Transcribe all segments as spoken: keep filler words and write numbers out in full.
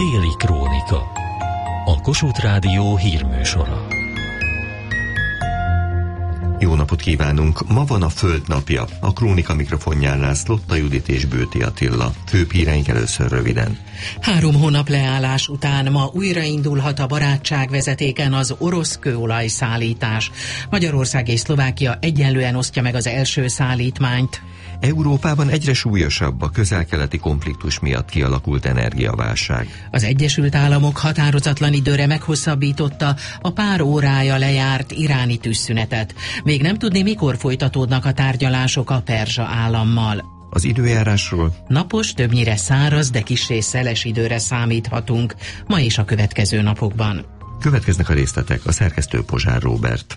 Déli Krónika. A Kossuth Rádió hírműsora. Jó napot kívánunk! Ma van a Föld napja. A Krónika mikrofonjánál Szlotta Judit és Bőti Attila. Főbb híreink először röviden. Három hónap leállás után ma újraindulhat a barátság vezetéken az orosz kőolaj-szállítás. Magyarország és Szlovákia egyenlően osztja meg az első szállítmányt. Európában egyre súlyosabb a közel-keleti konfliktus miatt kialakult energiaválság. Az Egyesült Államok határozatlan időre meghosszabbította a pár órája lejárt iráni tűzszünetet. Még nem tudni, mikor folytatódnak a tárgyalások a perzsa állammal. Az időjárásról? Napos, többnyire száraz, de kissé szeles időre számíthatunk ma és a következő napokban. Következnek a részletek, a szerkesztő Pozsár Róbert.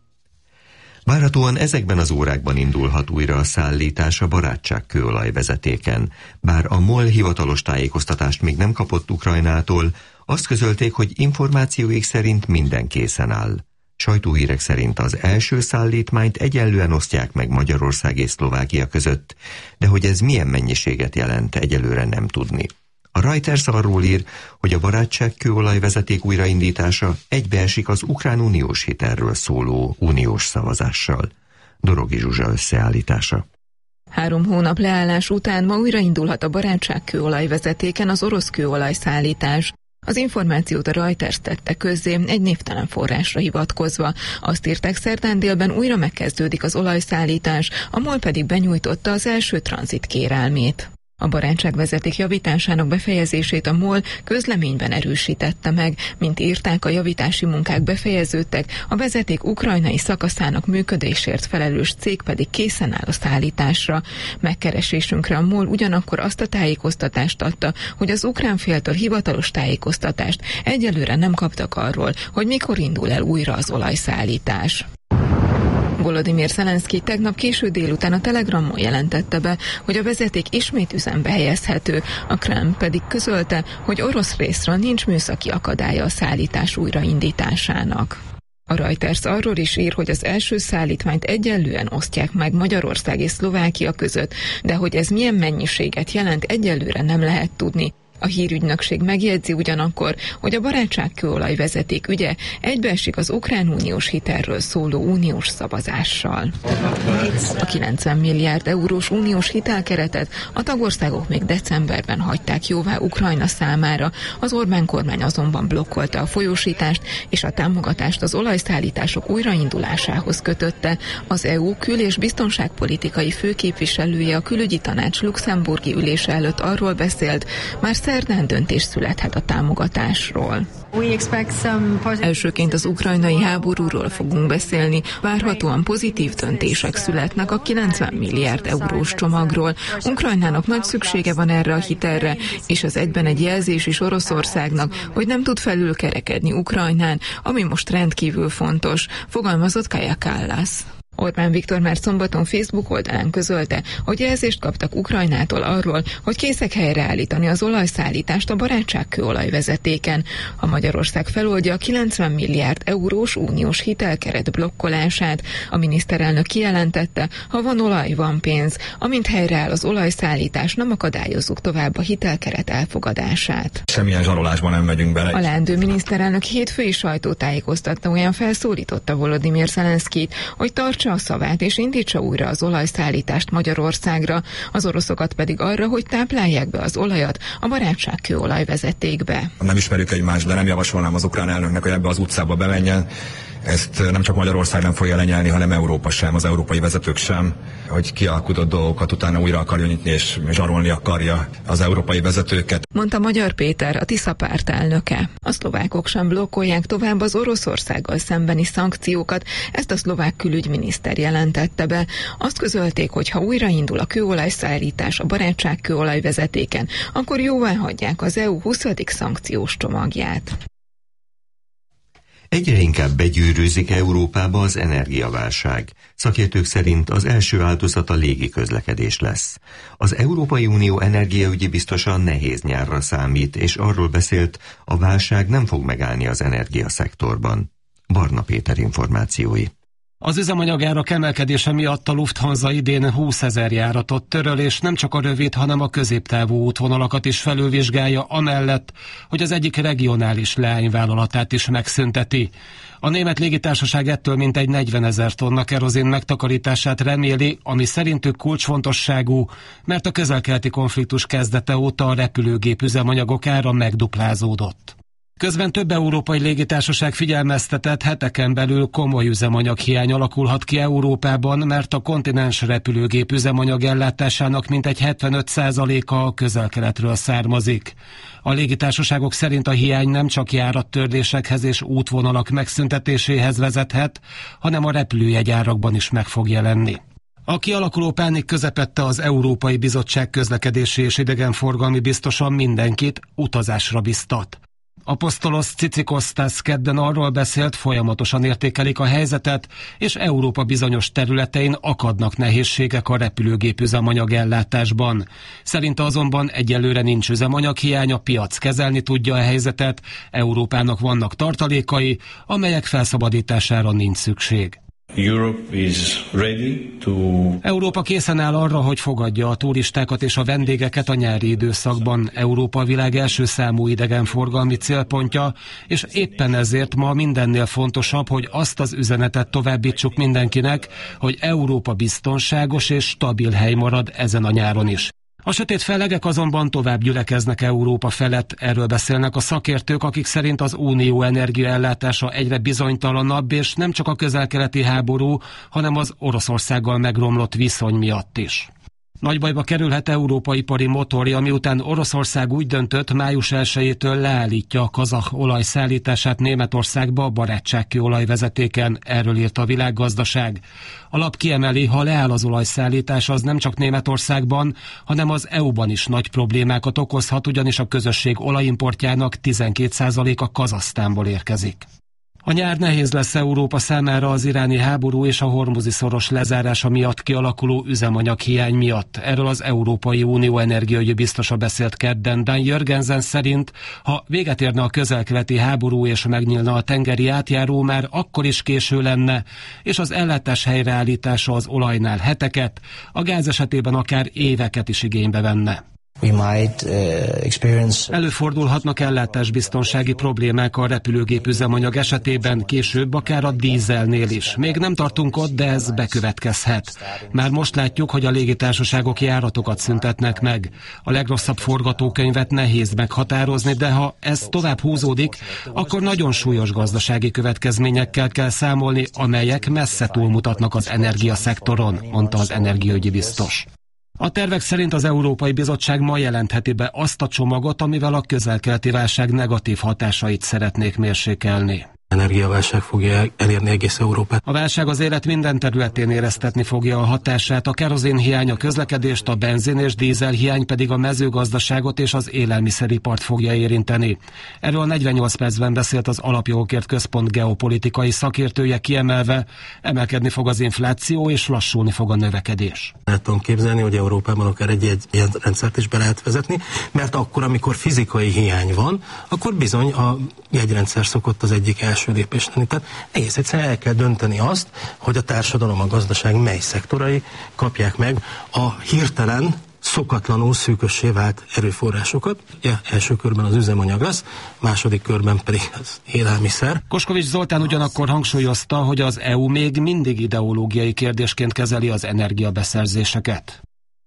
Várhatóan ezekben az órákban indulhat újra a szállítás a barátság kőolajvezetéken. Bár a MOL hivatalos tájékoztatást még nem kapott Ukrajnától, azt közölték, hogy információik szerint minden készen áll. Sajtóhírek szerint az első szállítmányt egyenlően osztják meg Magyarország és Szlovákia között, de hogy ez milyen mennyiséget jelent, egyelőre nem tudni. A Reuters arról ír, hogy a barátság kőolajvezeték újraindítása egybeesik az ukrán uniós hitelről szóló uniós szavazással. Dorogi Zsuzsa összeállítása. Három hónap leállás után ma újraindulhat a barátság kőolajvezetéken az orosz kőolajszállítás. Az információt a Reuters tette közzé egy névtelen forrásra hivatkozva. Azt írták, szerdán délben újra megkezdődik az olajszállítás, a MOL pedig benyújtotta az első tranzit kérelmét. A barátságvezeték javításának befejezését a MOL közleményben erősítette meg, mint írták, a javítási munkák befejeződtek, a vezeték ukrajnai szakaszának működésért felelős cég pedig készen áll a szállításra. Megkeresésünkre a MOL ugyanakkor azt a tájékoztatást adta, hogy az ukrán féltől hivatalos tájékoztatást egyelőre nem kaptak arról, hogy mikor indul el újra az olajszállítás. Volodymyr Zelenszky tegnap késő délután a Telegramon jelentette be, hogy a vezeték ismét üzembe helyezhető, a Kreml pedig közölte, hogy orosz részről nincs műszaki akadálya a szállítás újraindításának. A Reuters arról is ír, hogy az első szállítmányt egyenlően osztják meg Magyarország és Szlovákia között, de hogy ez milyen mennyiséget jelent, egyelőre nem lehet tudni. A hírügynökség megjegyzi ugyanakkor, hogy a barátság kőolajvezeték ügye egybeesik az ukrán uniós hitelről szóló uniós szavazással. A kilencven milliárd eurós uniós hitelkeretet a tagországok még decemberben hagyták jóvá Ukrajna számára, az Orbán kormány azonban blokkolta a folyósítást, és a támogatást az olajszállítások újraindulásához kötötte. Az é u kül- és biztonságpolitikai főképviselője a külügyi tanács luxemburgi ülése előtt arról beszélt, már szerdán döntés születhet a támogatásról. Elsőként az ukrajnai háborúról fogunk beszélni, várhatóan pozitív döntések születnek a kilencven milliárd eurós csomagról. Ukrajnának nagy szüksége van erre a hitelre, és az egyben egy jelzés is Oroszországnak, hogy nem tud felülkerekedni Ukrajnán, ami most rendkívül fontos, fogalmazott Kaja Kallas. Orbán Viktor már szombaton Facebook oldalán közölte, hogy jelzést kaptak Ukrajnától arról, hogy készek helyreállítani az olajszállítást a barátság kőolajvezetéken. A Magyarország feloldja a kilencven milliárd eurós uniós hitelkeret blokkolását. A miniszterelnök kijelentette, ha van olaj, van pénz. Amint helyreáll az olajszállítás, nem akadályozzuk tovább a hitelkeret elfogadását. Semmilyen zsarolásban nem megyünk bele. A leendő miniszterelnök hétfői sajtótájékoztatóján felszólította Volodymyr Zelenszkyt, hogy tartsa a szavát és indítsa újra az olajszállítást Magyarországra, az oroszokat pedig arra, hogy táplálják be az olajat a barátság kőolajvezetékbe. Nem ismerjük egymást, de nem javasolnám az ukrán elnöknek, hogy ebbe az utcába bemenjen. Ezt nem csak Magyarország nem fogja lenyelni, hanem Európa sem, az európai vezetők sem, hogy kialkudott dolgokat utána újra akarja nyitni és zsarolni akarja az európai vezetőket. Mondta Magyar Péter, a Tisza párt elnöke. A szlovákok sem blokkolják tovább az Oroszországgal szembeni szankciókat, ezt a szlovák külügyminiszter jelentette be. Azt közölték, hogy ha újraindul a kőolajszállítás a barátság kőolajvezetéken, akkor jóváhagyják az é u huszadik szankciós csomagját. Egyre inkább begyűrűzik Európába az energiaválság. Szakértők szerint az első áldozat a légiközlekedés lesz. Az Európai Unió energiaügyi biztosa nehéz nyárra számít, és arról beszélt, a válság nem fog megállni az energiaszektorban. Barna Péter információi. Az üzemanyagárak emelkedése miatt a Lufthansa idén húszezer járatot töröl, és nem csak a rövid, hanem a középtávú útvonalakat is felülvizsgálja, amellett, hogy az egyik regionális leányvállalatát is megszünteti. A német légitársaság ettől mintegy negyvenezer tonna kerozin megtakarítását reméli, ami szerintük kulcsfontosságú, mert a közel-keleti konfliktus kezdete óta a repülőgép üzemanyagok ára megduplázódott. Közben több európai légitársaság figyelmeztetett, heteken belül komoly üzemanyaghiány alakulhat ki Európában, mert a kontinens repülőgép üzemanyag ellátásának mintegy hetvenöt százaléka a közel-keletről származik. A légitársaságok szerint a hiány nem csak járattörlésekhez és útvonalak megszüntetéséhez vezethet, hanem a repülőjegyárakban is meg fog jelenni. A kialakuló pánik közepette az Európai Bizottság közlekedési és idegenforgalmi biztosa mindenkit utazásra biztat. Apostolos Tsitsikostas kedden arról beszélt, folyamatosan értékelik a helyzetet, és Európa bizonyos területein akadnak nehézségek a repülőgép üzemanyag ellátásban. Szerinte azonban egyelőre nincs üzemanyaghiány, a piac kezelni tudja a helyzetet, Európának vannak tartalékai, amelyek felszabadítására nincs szükség. Europe is ready to... Európa készen áll arra, hogy fogadja a turistákat és a vendégeket a nyári időszakban. Európa a világ első számú idegenforgalmi célpontja, és éppen ezért ma mindennél fontosabb, hogy azt az üzenetet továbbítsuk mindenkinek, hogy Európa biztonságos és stabil hely marad ezen a nyáron is. A sötét fellegek azonban tovább gyülekeznek Európa felett, erről beszélnek a szakértők, akik szerint az unió energiaellátása egyre bizonytalanabb, és nem csak a közel-keleti háború, hanem az Oroszországgal megromlott viszony miatt is. Nagy bajba kerülhet Európa ipari motorja, miután Oroszország úgy döntött, május elsejétől leállítja a kazah olaj szállítását Németországba a barátságkőolajvezetéken, erről írt a Világgazdaság. A lap kiemeli, ha leáll az olajszállítás, az nem csak Németországban, hanem az é u-ban is nagy problémákat okozhat, ugyanis a közösség olajimportjának tizenkét százaléka Kazahsztánból érkezik. A nyár nehéz lesz Európa számára az iráni háború és a hormuzi szoros lezárása miatt kialakuló üzemanyaghiány miatt. Erről az Európai Unió energiaügyi biztosa beszélt kedden. Dan Jörgensen szerint, ha véget érne a közel-keleti háború és megnyílna a tengeri átjáró, már akkor is késő lenne, és az ellátás helyreállítása az olajnál heteket, a gáz esetében akár éveket is igénybe venne. We might, uh, experience... Előfordulhatnak ellátásbiztonsági problémák a repülőgép üzemanyag esetében, később akár a dízelnél is. Még nem tartunk ott, de ez bekövetkezhet. Már most látjuk, hogy a légitársaságok járatokat szüntetnek meg. A legrosszabb forgatókönyvet nehéz meghatározni, de ha ez tovább húzódik, akkor nagyon súlyos gazdasági következményekkel kell számolni, amelyek messze túlmutatnak az energiaszektoron, mondta az energiaügyi biztos. A tervek szerint az Európai Bizottság ma jelentheti be azt a csomagot, amivel a közel-keleti válság negatív hatásait szeretnék mérsékelni. Energiaválság fogja elérni egész Európát. A válság az élet minden területén éreztetni fogja a hatását, a kerozin hiány a közlekedést, a benzin és dízel hiány pedig a mezőgazdaságot és az élelmiszeripart fogja érinteni. Erről negyvennyolc percben beszélt az Alapjogokért Központ geopolitikai szakértője, kiemelve, emelkedni fog az infláció és lassulni fog a növekedés. El tudom képzelni, hogy Európában akár egy, egy ilyen rendszert is be lehet vezetni, mert akkor, amikor fizikai hiány van, akkor bizony a jegyrendszer szokott az egyik első lépés lenni. Tehát egész egyszerűen el kell dönteni azt, hogy a társadalom, a gazdaság mely szektorai kapják meg a hirtelen, szokatlanul szűkössé vált erőforrásokat. Ja, első körben az üzemanyag lesz, második körben pedig az élelmiszer. Koskovics Zoltán ugyanakkor hangsúlyozta, hogy az é u még mindig ideológiai kérdésként kezeli az energiabeszerzéseket.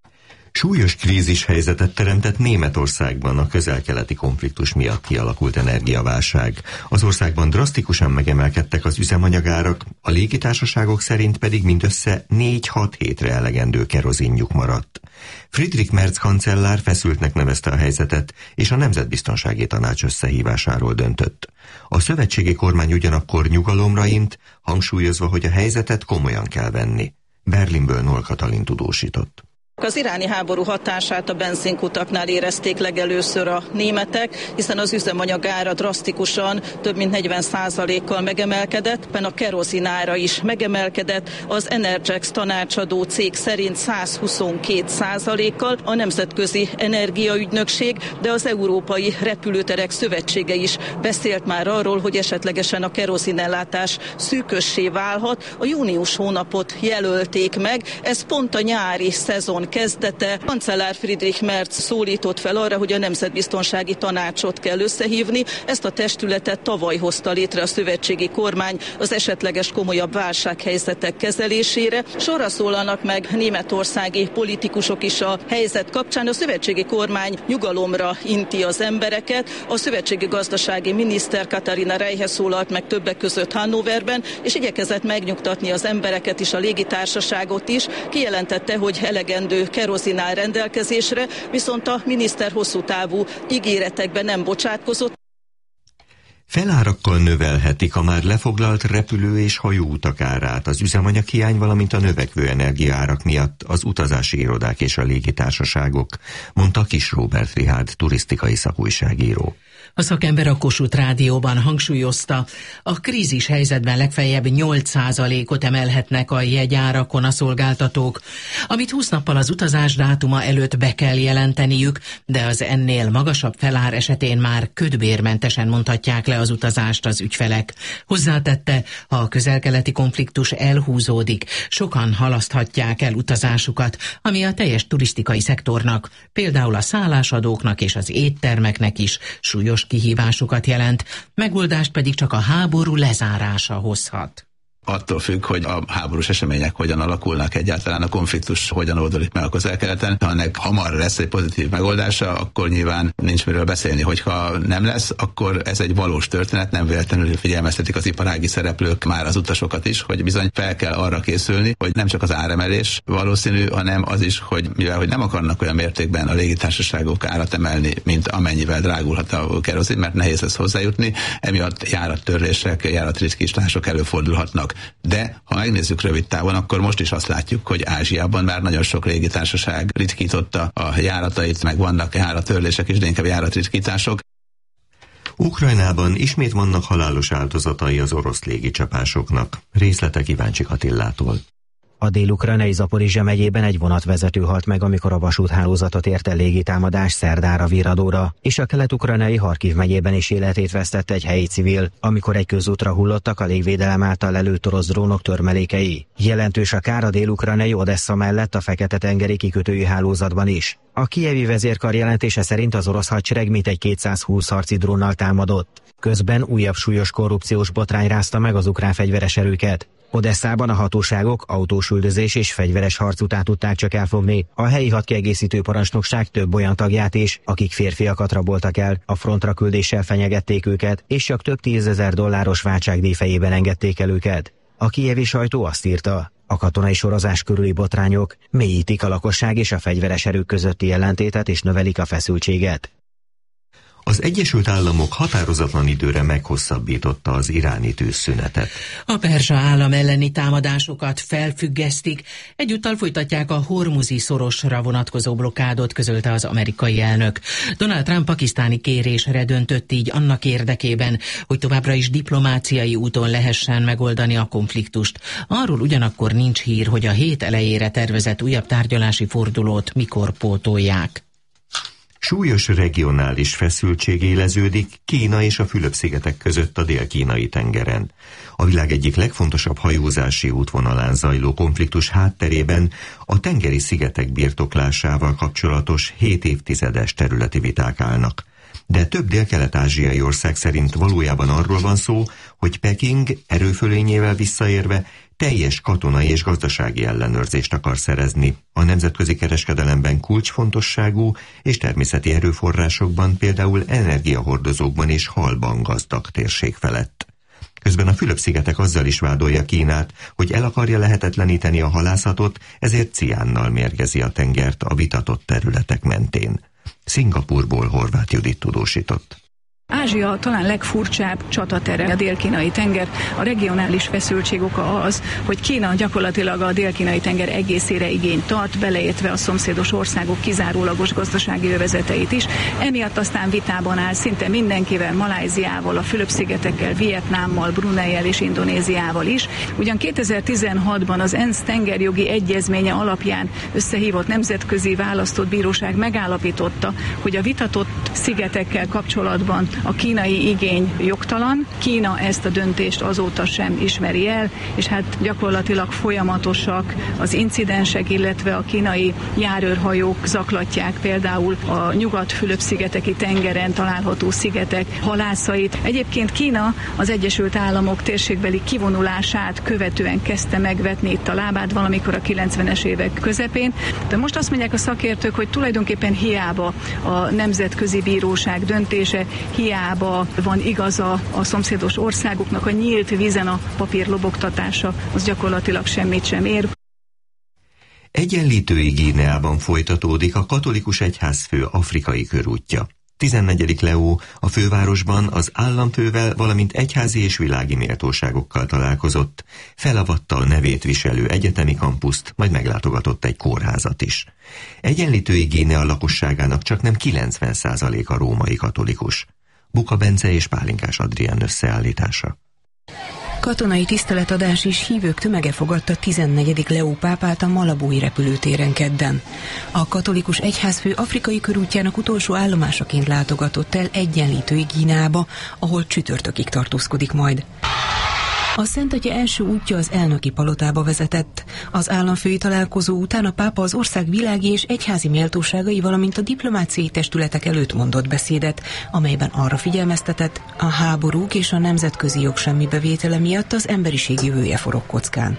Súlyos krízis helyzetet teremtett Németországban a közel-keleti konfliktus miatt kialakult energiaválság. Az országban drasztikusan megemelkedtek az üzemanyagárak, a légitársaságok szerint pedig mindössze négy-hat hétre elegendő kerozinjuk maradt. Friedrich Merz kancellár feszültnek nevezte a helyzetet, és a Nemzetbiztonsági Tanács összehívásáról döntött. A szövetségi kormány ugyanakkor nyugalomra int, hangsúlyozva, hogy a helyzetet komolyan kell venni. Berlinből Noll Katalin tudósított. Az iráni háború hatását a benzinkutaknál érezték legelőször a németek, hiszen az üzemanyag ára drasztikusan több mint negyven százalékkal megemelkedett, a kerozin ára is megemelkedett, az Energix tanácsadó cég szerint száz huszonkét százalékkal, a Nemzetközi Energiaügynökség, de az Európai Repülőterek Szövetsége is beszélt már arról, hogy esetlegesen a kerozinellátás szűkössé válhat. A június hónapot jelölték meg, ez pont a nyári szezon kezdete. Kancellár Friedrich Merz szólított fel arra, hogy a Nemzetbiztonsági Tanácsot kell összehívni. Ezt a testületet tavaly hozta létre a szövetségi kormány az esetleges komolyabb válsághelyzetek kezelésére. Sorra szólalnak meg németországi politikusok is a helyzet kapcsán. A szövetségi kormány nyugalomra inti az embereket. A szövetségi gazdasági miniszter Katharina Reiche szólalt meg többek között Hannoverben, és igyekezett megnyugtatni az embereket is, a légitársaságot is. Kijelentette, hogy elegendő kerozin áll rendelkezésre, viszont a miniszter hosszú távú ígéretekben nem bocsátkozott. Felárakkal növelhetik a már lefoglalt repülő- és hajóutak árát az üzemanyaghiány, valamint a növekvő energiaárak miatt az utazási irodák és a légitársaságok, mondta Kis Róbert Richárd turisztikai szakújságíró. A szakember a Kossuth Rádióban hangsúlyozta, a krízis helyzetben legfeljebb nyolc százalékot emelhetnek a jegyárakon a szolgáltatók, amit húsz nappal az utazás dátuma előtt be kell jelenteniük, de az ennél magasabb felár esetén már ködbérmentesen mondhatják le az utazást az ügyfelek. Hozzátette, ha a közel-keleti konfliktus elhúzódik, sokan halaszthatják el utazásukat, ami a teljes turisztikai szektornak, például a szállásadóknak és az éttermeknek is súlyos kihívásokat jelent, megoldást pedig csak a háború lezárása hozhat. Attól függ, hogy a háborús események hogyan alakulnak, egyáltalán a konfliktus hogyan oldódik meg a közel-keleten. Ha ennek hamar lesz egy pozitív megoldása, akkor nyilván nincs miről beszélni. Hogyha nem lesz, akkor ez egy valós történet, nem véletlenül figyelmeztetik az iparági szereplők már az utasokat is, hogy bizony fel kell arra készülni, hogy nem csak az áremelés valószínű, hanem az is, hogy mivel hogy nem akarnak olyan mértékben a légitársaságok árat emelni, mint amennyivel drágulhat a kerozin, mert nehéz lesz hozzájutni, emiatt járattörlések, járatritkítások előfordulhatnak. De ha megnézzük rövid távon, akkor most is azt látjuk, hogy Ázsiában már nagyon sok légitársaság ritkította a járatait, meg vannak járattörlések is, de inkább járatritkítások. Ukrajnában ismét vannak halálos áldozatai az orosz légicsapásoknak. Részletek Iváncsik Attillától. A dél-ukrajnai Zaporizsja megyében egy vonatvezető halt meg, amikor a vasúthálózatot érte légitámadás szerdára Viradóra, és a kelet-ukrajnai Harkiv megyében is életét vesztette egy helyi civil, amikor egy közútra hullottak a légvédelem által lelőtt orosz drónok törmelékei. Jelentős a kár a dél-ukrajnai Odessa mellett a Fekete-tengeri kikötői hálózatban is. A kijevi vezérkar jelentése szerint az orosz hadsereg mintegy kétszázhúsz harci drónnal támadott. Közben újabb súlyos korrupciós botrány rázta meg az ukrán fegyveres erőket. Odesszában a hatóságok autósüldözés és fegyveres harc után tudták csak elfogni a helyi hadkiegészítő parancsnokság több olyan tagját is, akik férfiakat raboltak el, a frontra küldéssel fenyegették őket, és csak több tízezer dolláros váltságdíj fejében engedték el őket. A kijevi sajtó azt írta, a katonai sorozás körüli botrányok mélyítik a lakosság és a fegyveres erők közötti ellentétet és növelik a feszültséget. Az Egyesült Államok határozatlan időre meghosszabbította az iráni tűzszünetet. A perzsa állam elleni támadásokat felfüggesztik, egyúttal folytatják a Hormuzi szorosra vonatkozó blokkádot, közölte az amerikai elnök. Donald Trump pakisztáni kérésre döntött így annak érdekében, hogy továbbra is diplomáciai úton lehessen megoldani a konfliktust. Arról ugyanakkor nincs hír, hogy a hét elejére tervezett újabb tárgyalási fordulót mikor pótolják. Súlyos regionális feszültség éleződik Kína és a Fülöp-szigetek között a dél-kínai tengeren. A világ egyik legfontosabb hajózási útvonalán zajló konfliktus hátterében a tengeri szigetek birtoklásával kapcsolatos hét évtizedes területi viták állnak. De több dél-kelet-ázsiai ország szerint valójában arról van szó, hogy Peking erőfölényével visszaérve teljes katonai és gazdasági ellenőrzést akar szerezni a nemzetközi kereskedelemben kulcsfontosságú és természeti erőforrásokban, például energiahordozókban és halban gazdag térség felett. Közben a Fülöp-szigetek azzal is vádolja Kínát, hogy el akarja lehetetleníteni a halászatot, ezért ciánnal mérgezi a tengert a vitatott területek mentén. Szingapúrból Horváth Judit tudósított. Ázsia talán legfurcsább csatatere a dél-kínai tenger. A regionális feszültség oka az, hogy Kína gyakorlatilag a dél-kínai tenger egészére igényt tart, beleértve a szomszédos országok kizárólagos gazdasági övezeteit is. Emiatt aztán vitában áll szinte mindenkivel, Malajziával, a Fülöp-szigetekkel, Vietnámmal, Bruneivel és Indonéziával is. Ugyan kétezer-tizenhatban az ENSZ tengerjogi egyezménye alapján összehívott nemzetközi választott bíróság megállapította, hogy a vitatott szigetekkel kapcsolatban a kínai igény jogtalan. Kína ezt a döntést azóta sem ismeri el, és hát gyakorlatilag folyamatosak az incidensek, illetve a kínai járőrhajók zaklatják például a Nyugat-Fülöp-szigeteki tengeren található szigetek halászait. Egyébként Kína az Egyesült Államok térségbeli kivonulását követően kezdte megvetni itt a lábát valamikor a kilencvenes évek közepén, de most azt mondják a szakértők, hogy tulajdonképpen hiába a nemzetközi bíróság döntése, hiába van igaza a szomszédos országoknak, a nyílt vízen a papír lobogtatása, az gyakorlatilag semmit sem ér. Egyenlítői Guineában folytatódik a katolikus egyházfő afrikai körútja. tizennegyedik Leó a fővárosban az államfővel, valamint egyházi és világi méltóságokkal találkozott, felavatta a nevét viselő egyetemi kampuszt, majd meglátogatott egy kórházat is. Egyenlítői Guinea lakosságának csaknem kilencven százaléka római katolikus. Buka Bence és Pálinkás Adrián összeállítása. Katonai tiszteletadás és hívők tömege fogadta tizennegyedik Leó pápát a Malabói repülőtéren kedden. A katolikus egyházfő afrikai körútjának utolsó állomásaként látogatott el Egyenlítői Guineába, ahol csütörtökig tartózkodik majd. A Szent Atya első útja az elnöki palotába vezetett. Az államfői találkozó után a pápa az ország világi és egyházi méltóságai, valamint a diplomáciai testületek előtt mondott beszédet, amelyben arra figyelmeztetett, a háborúk és a nemzetközi jog semmibevétele miatt az emberiség jövője forog kockán.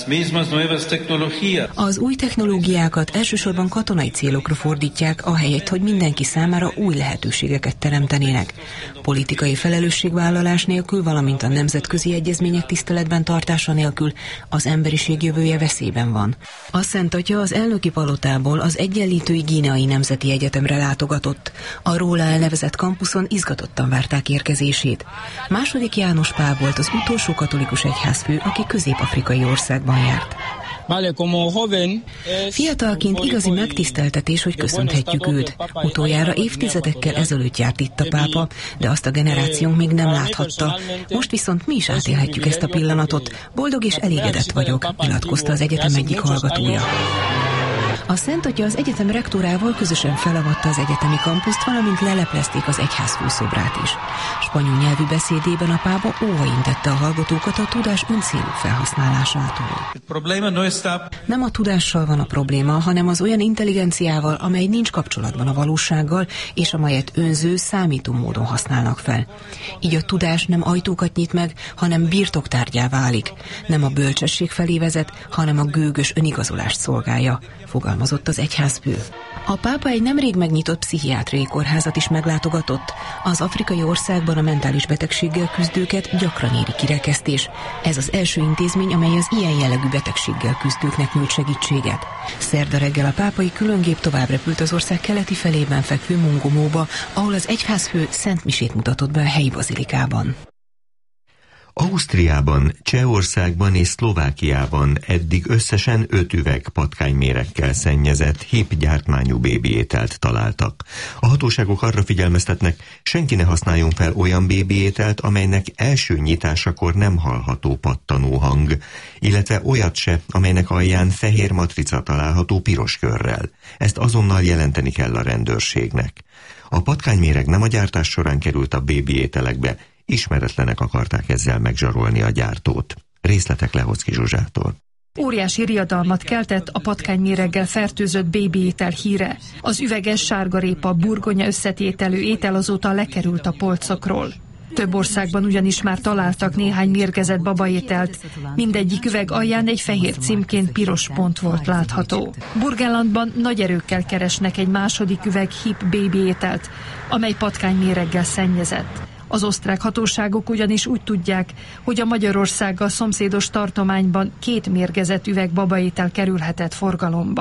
Az új technológiákat elsősorban katonai célokra fordítják, ahelyett, hogy mindenki számára új lehetőségeket teremtenének. Politikai felelősségvállalás nélkül, valamint a nemzetközi egyezmények tiszteletben tartása nélkül az emberiség jövője veszélyben van. A Szent Atya az elnöki palotából az Egyenlítői Guineai Nemzeti Egyetemre látogatott. A róla elnevezett kampuszon izgatottan várták érkezését. Második János Pál volt az utolsó katolikus egyházfő, aki közép-afrikai országban járt. Fiatalként igazi megtiszteltetés, hogy köszönhetjük őt. Utoljára évtizedekkel ezelőtt járt itt a pápa, de azt a generációnk még nem láthatta. Most viszont mi is átélhetjük ezt a pillanatot. Boldog és elégedett vagyok, nyilatkozta az egyetem egyik hallgatója. A Szent Atya az egyetem rektorával közösen felavatta az egyetemi kampuszt, valamint leleplezték az egyház főszobrát is. Spanyol nyelvű beszédében a pápa óvaintette a hallgatókat a tudás öncélú felhasználásától. Nem a tudással van a probléma, hanem az olyan intelligenciával, amely nincs kapcsolatban a valósággal, és amelyet önző, számító módon használnak fel. Így a tudás nem ajtókat nyit meg, hanem birtoktárgyá válik. Nem a bölcsesség felé vezet, hanem a gőgös önigazolást szolgálja, fogalmazott az egyházfő. A pápa egy nemrég megnyitott pszichiátriai kórházat is meglátogatott. Az afrikai országban a mentális betegséggel küzdőket gyakran éri kirekesztés. Ez az első intézmény, amely az ilyen jellegű betegséggel küzdőknek nyújt segítséget. Szerda reggel a pápai különgép tovább repült az ország keleti felében fekvő Mongomóba, ahol az egyházfő szentmisét mutatott be a helyi bazilikában. Ausztriában, Csehországban és Szlovákiában eddig összesen öt üveg patkányméregkel szennyezett hip gyártmányú bébiételt találtak. A hatóságok arra figyelmeztetnek, senki ne használjon fel olyan bébiételt, amelynek első nyitásakor nem hallható pattanó hang, illetve olyat se, amelynek alján fehér matrica található piros körrel. Ezt azonnal jelenteni kell a rendőrségnek. A patkányméreg nem a gyártás során került a bébiételekbe, ismeretlenek akarták ezzel megzsarolni a gyártót. Részletek Lehocki Zsuzsától. Óriási riadalmat keltett a patkányméreggel fertőzött bébiétel híre. Az üveges sárgarépa burgonya összetételű étel azóta lekerült a polcokról. Több országban ugyanis már találtak néhány mérgezett babaételt. Mindegyik üveg alján egy fehér címként piros pont volt látható. Burgenlandban nagy erőkkel keresnek egy második üveg hip bébiételt, amely patkányméreggel szennyezett. Az osztrák hatóságok ugyanis úgy tudják, hogy a Magyarországgal szomszédos tartományban két mérgezett üveg babaétel kerülhetett forgalomba.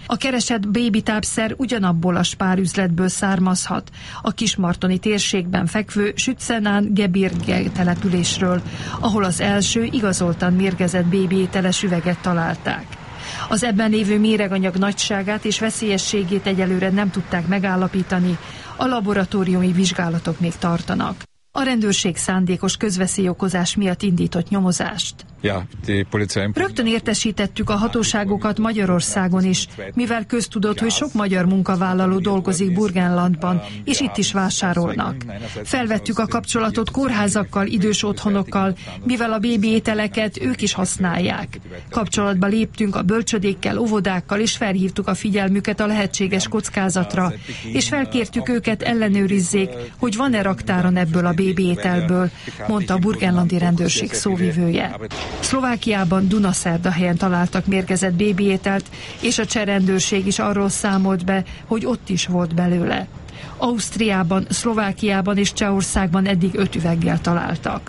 A keresett bébitápszer ugyanabból a spárüzletből származhat, a kismartoni térségben fekvő Sützenán Gebirge településről, ahol az első igazoltan mérgezett bébiételes üveget találták. Az ebben lévő méreganyag nagyságát és veszélyességét egyelőre nem tudták megállapítani, a laboratóriumi vizsgálatok még tartanak. A rendőrség szándékos közveszélyokozás miatt indított nyomozást. Rögtön értesítettük a hatóságokat Magyarországon is, mivel köztudott, hogy sok magyar munkavállaló dolgozik Burgenlandban, és itt is vásárolnak. Felvettük a kapcsolatot kórházakkal, idős otthonokkal, mivel a bébi ételeket ők is használják. Kapcsolatba léptünk a bölcsödékkel, óvodákkal, és felhívtuk a figyelmüket a lehetséges kockázatra, és felkértük őket, ellenőrizzék, hogy van-e raktáron ebből a bébi ételből, mondta a burgenlandi rendőrség szóvivője. Szlovákiában Dunaszerdahelyen találtak mérgezett bébiételt, és a cseh rendőrség is arról számolt be, hogy ott is volt belőle. Ausztriában, Szlovákiában és Csehországban eddig öt üveggel találtak.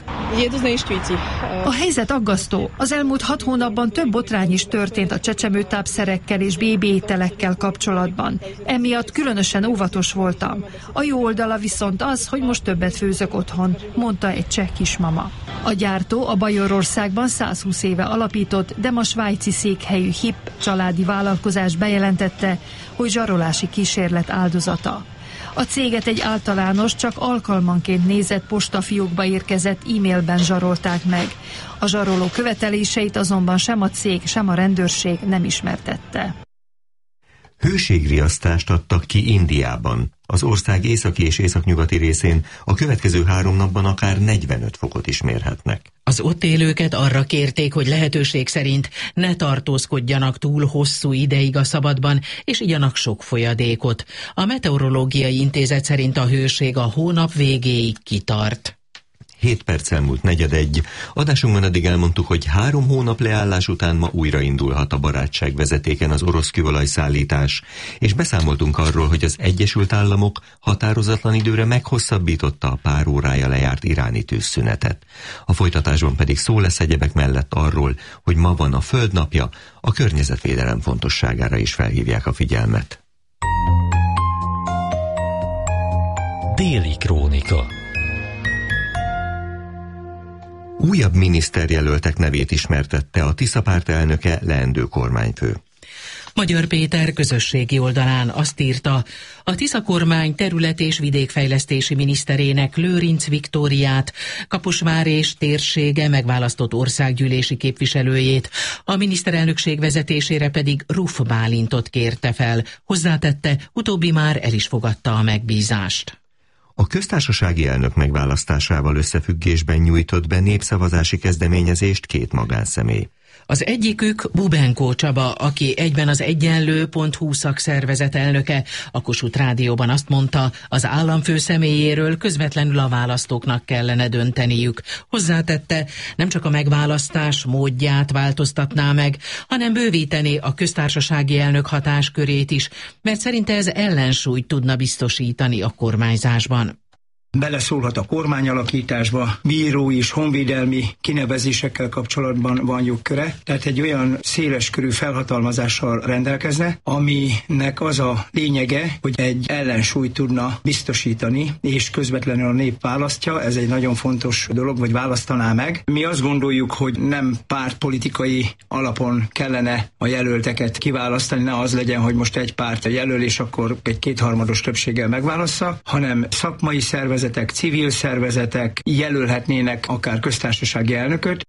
A helyzet aggasztó. Az elmúlt hat hónapban több botrány is történt a csecsemőtápszerekkel és bébiételekkel kapcsolatban. Emiatt különösen óvatos voltam. A jó oldala viszont az, hogy most többet főzök otthon, mondta egy cseh kismama. A gyártó a Bajorországban százhúsz éve alapított, de ma svájci székhelyű hip családi vállalkozás bejelentette, hogy zsarolási kísérlet áldozata. A céget egy általános, csak alkalmanként nézett postafiókba érkezett e-mailben zsarolták meg. A zsaroló követeléseit azonban sem a cég, sem a rendőrség nem ismertette. Hőségriasztást adtak ki Indiában. Az ország északi és északnyugati részén a következő három napban akár negyvenöt fokot is mérhetnek. Az ott élőket arra kérték, hogy lehetőség szerint ne tartózkodjanak túl hosszú ideig a szabadban, és igyanak sok folyadékot. A Meteorológiai Intézet szerint a hőség a hónap végéig kitart. hét perccel múlt negyedegy. Adásunkban addig elmondtuk, hogy három hónap leállás után ma újraindulhat a barátság vezetéken az orosz kőolajszállítás, és beszámoltunk arról, hogy az Egyesült Államok határozatlan időre meghosszabbította a pár órája lejárt iráni tűzszünetet. A folytatásban pedig szó lesz egyebek mellett arról, hogy ma van a Földnapja, a környezetvédelem fontosságára is felhívják a figyelmet. Déli krónika. Újabb miniszterjelöltek nevét ismertette a Tisza párt elnöke, leendő kormányfő. Magyar Péter közösségi oldalán azt írta, a Tisza kormány terület- és vidékfejlesztési miniszterének Lőrinc Viktóriát, Kaposvár és térsége megválasztott országgyűlési képviselőjét, a miniszterelnökség vezetésére pedig Ruf Bálintot kérte fel. Hozzátette, utóbbi már el is fogadta a megbízást. A köztársasági elnök megválasztásával összefüggésben nyújtott be népszavazási kezdeményezést két magánszemély. Az egyikük Bubenkó Csaba, aki egyben az Egyenlő pont hu szakszervezet elnöke, a Kossuth Rádióban azt mondta, az államfő személyéről közvetlenül a választóknak kellene dönteniük. Hozzátette, nem csak a megválasztás módját változtatná meg, hanem bővítené a köztársasági elnök hatáskörét is, mert szerinte ez ellensúlyt tudna biztosítani a kormányzásban. Beleszólhat a kormányalakításba, bírói és honvédelmi kinevezésekkel kapcsolatban van jogköre, tehát egy olyan széleskörű felhatalmazással rendelkezne, aminek az a lényege, hogy egy ellensúlyt tudna biztosítani, és közvetlenül a nép választja, ez egy nagyon fontos dolog, vagy választaná meg. Mi azt gondoljuk, hogy nem pártpolitikai alapon kellene a jelölteket kiválasztani, ne az legyen, hogy most egy párt jelöl, és akkor egy kétharmados többséggel megválassza, hanem szakmai szervezet, civil szervezetek jelölhetnének akár köztársasági elnököt.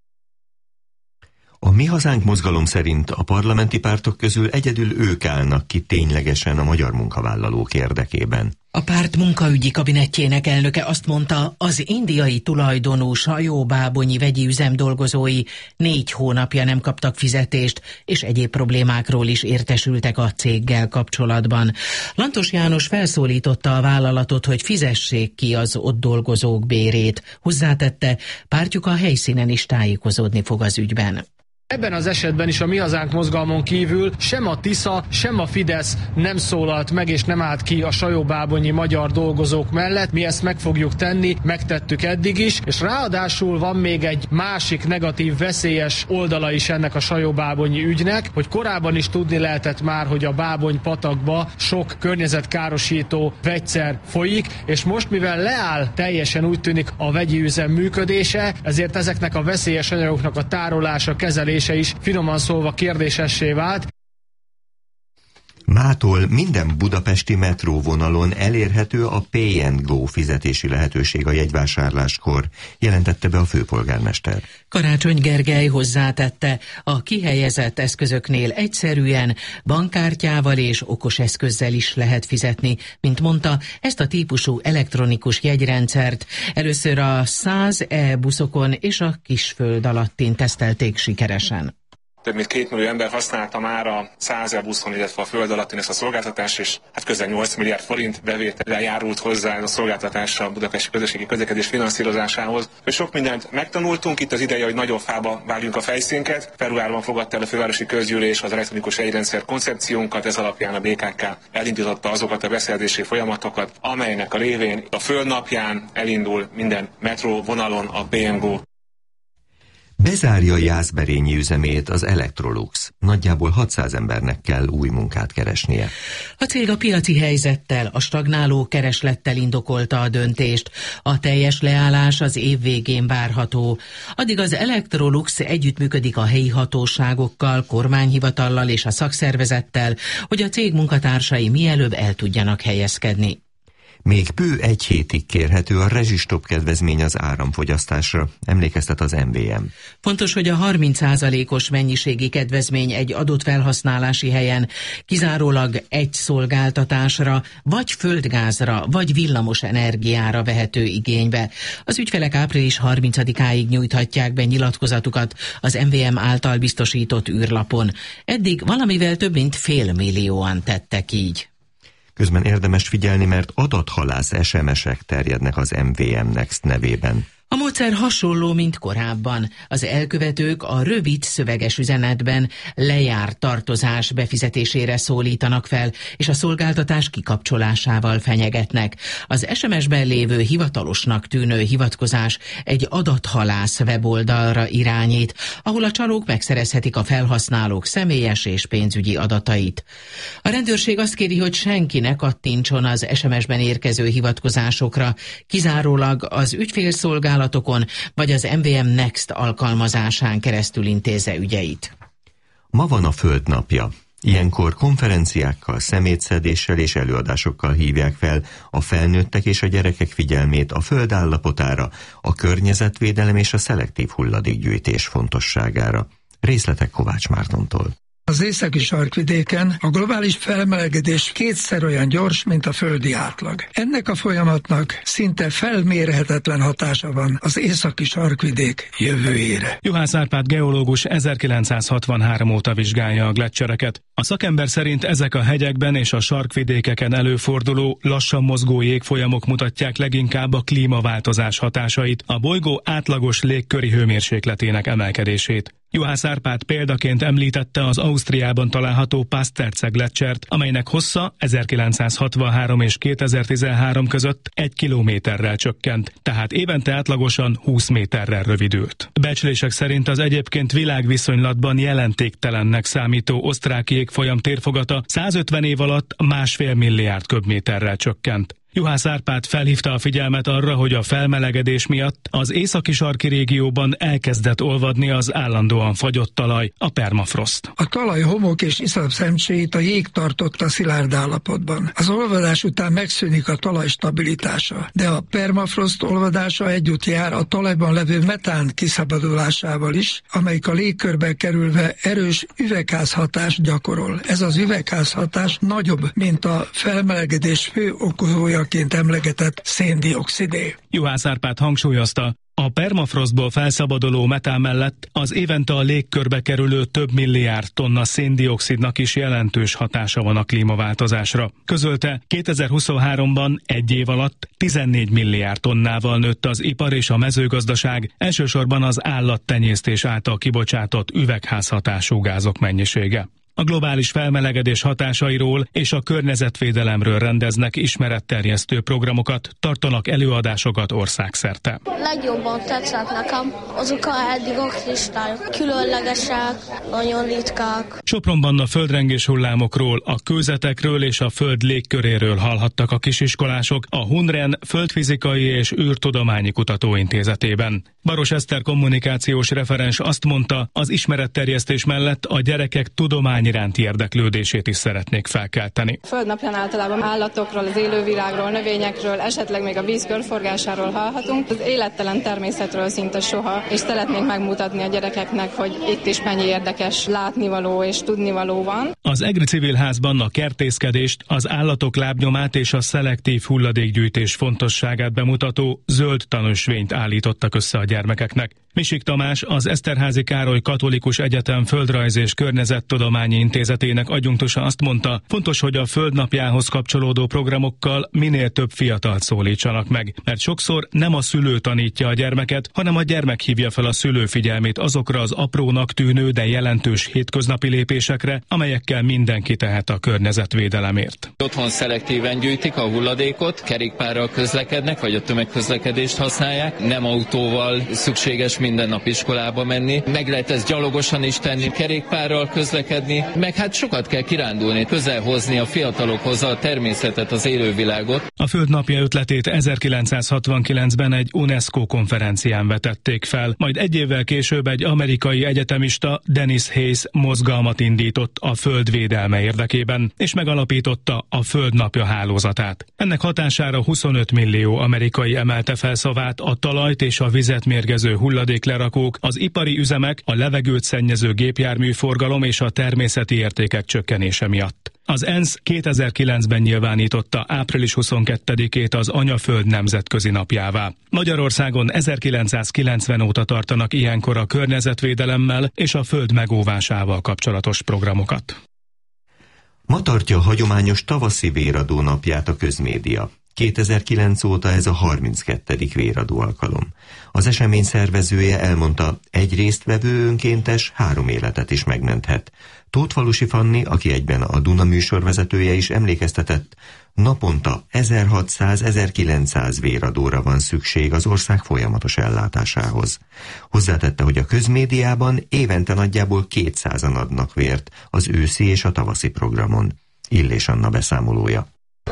A Mi Hazánk mozgalom szerint a parlamenti pártok közül egyedül ők állnak ki ténylegesen a magyar munkavállalók érdekében. A párt munkaügyi kabinettjének elnöke azt mondta, az indiai tulajdonú Sajóbábonyi vegyi üzem dolgozói négy hónapja nem kaptak fizetést, és egyéb problémákról is értesültek a céggel kapcsolatban. Lantos János felszólította a vállalatot, hogy fizessék ki az ott dolgozók bérét. Hozzátette, pártjuk a helyszínen is tájékozódni fog az ügyben. Ebben az esetben is a Mi Hazánk mozgalmon kívül sem a Tisza, sem a Fidesz nem szólalt meg és nem állt ki a sajóbábonyi magyar dolgozók mellett. Mi ezt meg fogjuk tenni, megtettük eddig is, és ráadásul van még egy másik negatív, veszélyes oldala is ennek a sajóbábonyi ügynek, hogy korábban is tudni lehetett már, hogy a Bábony patakba sok környezetkárosító vegyszer folyik, és most mivel leáll teljesen úgy tűnik a vegyi üzem működése, ezért ezeknek a veszélyes anyagoknak a tárolása, kezelése is finoman szólva kérdésessé vált. Mától minden budapesti metróvonalon elérhető a Pay and Go fizetési lehetőség a jegyvásárláskor, jelentette be a főpolgármester. Karácsony Gergely hozzátette, a kihelyezett eszközöknél egyszerűen bankkártyával és okos eszközzel is lehet fizetni. Mint mondta, ezt a típusú elektronikus jegyrendszert először a száz e-buszokon és a Kisföld alattin tesztelték sikeresen. Több mint két millió ember használta már a száz e-buszon, illetve a föld alattin ezt a szolgáltatást, és hát közel nyolc milliárd forint bevétellel járult hozzá ez a szolgáltatás a budapesti közösségi közlekedés finanszírozásához. És sok mindent megtanultunk, itt az ideje, hogy nagyobb fába vágjunk a fejszénket. Februárban fogadta el a fővárosi közgyűlés az elektronikus jegyrendszer koncepciónkat, ez alapján a bé ká ká elindította azokat a beszerzési folyamatokat, amelynek a révén a Föld napján elindul minden metró vonalon a Pay and Go. Bezárja Jászberényi üzemét az Electrolux. Nagyjából hatszáz embernek kell új munkát keresnie. A cég a piaci helyzettel, a stagnáló kereslettel indokolta a döntést. A teljes leállás az év végén várható. Addig az Electrolux együttműködik a helyi hatóságokkal, kormányhivatallal és a szakszervezettel, hogy a cég munkatársai mielőbb el tudjanak helyezkedni. Még bő egy hétig kérhető a rezsistop kedvezmény az áramfogyasztásra, emlékeztet az em vé em. Fontos, hogy a harminc százalékos mennyiségi kedvezmény egy adott felhasználási helyen kizárólag egy szolgáltatásra, vagy földgázra, vagy villamos energiára vehető igénybe. Az ügyfelek április harmincadikáig nyújthatják be nyilatkozatukat az em vé em által biztosított űrlapon. Eddig valamivel több mint fél millióan tettek így. Közben érdemes figyelni, mert adathalász es em esek terjednek az em vé em Next nevében. A módszer hasonló, mint korábban. Az elkövetők a rövid szöveges üzenetben lejárt tartozás befizetésére szólítanak fel, és a szolgáltatás kikapcsolásával fenyegetnek. Az es em esben lévő hivatalosnak tűnő hivatkozás egy adathalász weboldalra irányít, ahol a csalók megszerezhetik a felhasználók személyes és pénzügyi adatait. A rendőrség azt kéri, hogy senki ne kattintson az es em esben érkező hivatkozásokra, kizárólag az ügyfélszolgálat vagy az em vé em Next alkalmazásán keresztül intézze ügyeit. Ma van a Föld napja. Ilyenkor konferenciákkal, szemétszedéssel és előadásokkal hívják fel a felnőttek és a gyerekek figyelmét a Föld állapotára, a környezetvédelem és a szelektív hulladékgyűjtés fontosságára. Részletek Kovács Mártontól. Az északi sarkvidéken a globális felmelegedés kétszer olyan gyors, mint a földi átlag. Ennek a folyamatnak szinte felmérhetetlen hatása van az északi sarkvidék jövőjére. Juhász Árpád geológus ezerkilencszázhatvanhárom óta vizsgálja a gleccsereket. A szakember szerint ezek a hegyekben és a sarkvidékeken előforduló, lassan mozgó jégfolyamok mutatják leginkább a klímaváltozás hatásait, a bolygó átlagos légköri hőmérsékletének emelkedését. Juhász Árpád példaként említette az Ausztriában található Pasterze gletschert, amelynek hossza ezerkilencszázhatvanhárom és kétezer-tizenhárom között egy kilométerrel csökkent, tehát évente átlagosan húsz méterrel rövidült. Becslések szerint az egyébként világviszonylatban jelentéktelennek számító osztrák jégfolyam térfogata százötven év alatt másfél milliárd köbméterrel csökkent. Juhász Árpád felhívta a figyelmet arra, hogy a felmelegedés miatt az északi sarki régióban elkezdett olvadni az állandóan fagyott talaj, a permafrost. A talaj homok és iszap szemcséit a jég tartotta szilárd állapotban. Az olvadás után megszűnik a talaj stabilitása, de a permafrost olvadása együtt jár a talajban levő metán kiszabadulásával is, amelyik a légkörbe kerülve erős üvegházhatást gyakorol. Ez az üvegházhatás nagyobb, mint a felmelegedés fő okozója ként emlegetett széndioxidé. Juhász Árpád hangsúlyozta, A permafrostból felszabaduló metán mellett az évente a légkörbe kerülő több milliárd tonna széndioxidnak is jelentős hatása van a klímaváltozásra. Közölte, kétezer-huszonháromban egy év alatt tizennégy milliárd tonnával nőtt az ipar és a mezőgazdaság, elsősorban az állattenyésztés által kibocsátott üvegházhatású gázok mennyisége. A globális felmelegedés hatásairól és a környezetvédelemről rendeznek ismeretterjesztő programokat, tartanak előadásokat országszerte. Legjobban tetszett nekem azok a eddig a kristályok. Különlegesek, nagyon ritkák. Sopronban a földrengés hullámokról, a kőzetekről és a föld légköréről hallhattak a kisiskolások a Hunren Földfizikai és űrtudományi kutatóintézetében. Baros Eszter kommunikációs referens azt mondta, az ismeretterjesztés mellett a gyerekek tudomány iránti érdeklődését is szeretnék felkelteni. A Földnapján általában állatokról, az élővilágról, növényekről, esetleg még a víz körforgásáról hallhatunk. Az élettelen természetről szinte soha, és szeretnénk megmutatni a gyerekeknek, hogy itt is mennyi érdekes látnivaló és tudnivaló van. Az Egri Civil Házban a kertészkedést, az állatok lábnyomát és a szelektív hulladékgyűjtés fontosságát bemutató zöld tanúsvényt állítottak össze a gyermekeknek. Misik Tamás, az Eszterházy Károly Katolikus Egyetem Földrajz és Környezettudományi Intézetének adjunktusa azt mondta, fontos, hogy a Földnapjához kapcsolódó programokkal minél több fiatalt szólítsanak meg, mert sokszor nem a szülő tanítja a gyermeket, hanem a gyermek hívja fel a szülő figyelmét azokra az aprónak tűnő, de jelentős hétköznapi lépésekre, amelyekkel mindenki tehet a környezetvédelemért. Otthon szelektíven gyűjtik a hulladékot, kerékpárral közlekednek, vagy a tömegközlekedést használják, nem autóval szükséges minden nap iskolába menni. Meg lehet ezt gyalogosan is tenni, kerékpárral közlekedni, meg hát sokat kell kirándulni, közel hozni a fiatalokhoz a természetet, az élővilágot. A Földnapja ötletét ezerkilencszázhatvankilencben egy UNESCO konferencián vetették fel, majd egy évvel később egy amerikai egyetemista, Dennis Hayes mozgalmat indított a Föld védelme érdekében, és megalapította a Földnapja hálózatát. Ennek hatására huszonöt millió amerikai emelte fel szavát a talajt és a vizet mérgező hulladéklerakók, az ipari üzemek, a levegőt szennyező gépjárműforgalom és a természeti értékek csökkenése miatt. Az ENSZ kétezer-kilencben nyilvánította április huszonkettedikét az Anyaföld nemzetközi napjává. Magyarországon ezerkilencszázkilencven óta tartanak ilyenkor a környezetvédelemmel és a föld megóvásával kapcsolatos programokat. Ma tartja a hagyományos tavaszi véradó napját a közmédia. kétezer-kilenc óta ez a harminckettedik véradó alkalom. Az esemény szervezője elmondta, egy résztvevő önkéntes három életet is megmenthet. Tótfalusi Fanni, aki egyben a Duna műsorvezetője is emlékeztetett, naponta ezerhatszáz-ezerkilencszáz véradóra van szükség az ország folyamatos ellátásához. Hozzátette, hogy a közmédiában évente nagyjából kétszázan adnak vért az őszi és a tavaszi programon. Illés Anna beszámolója.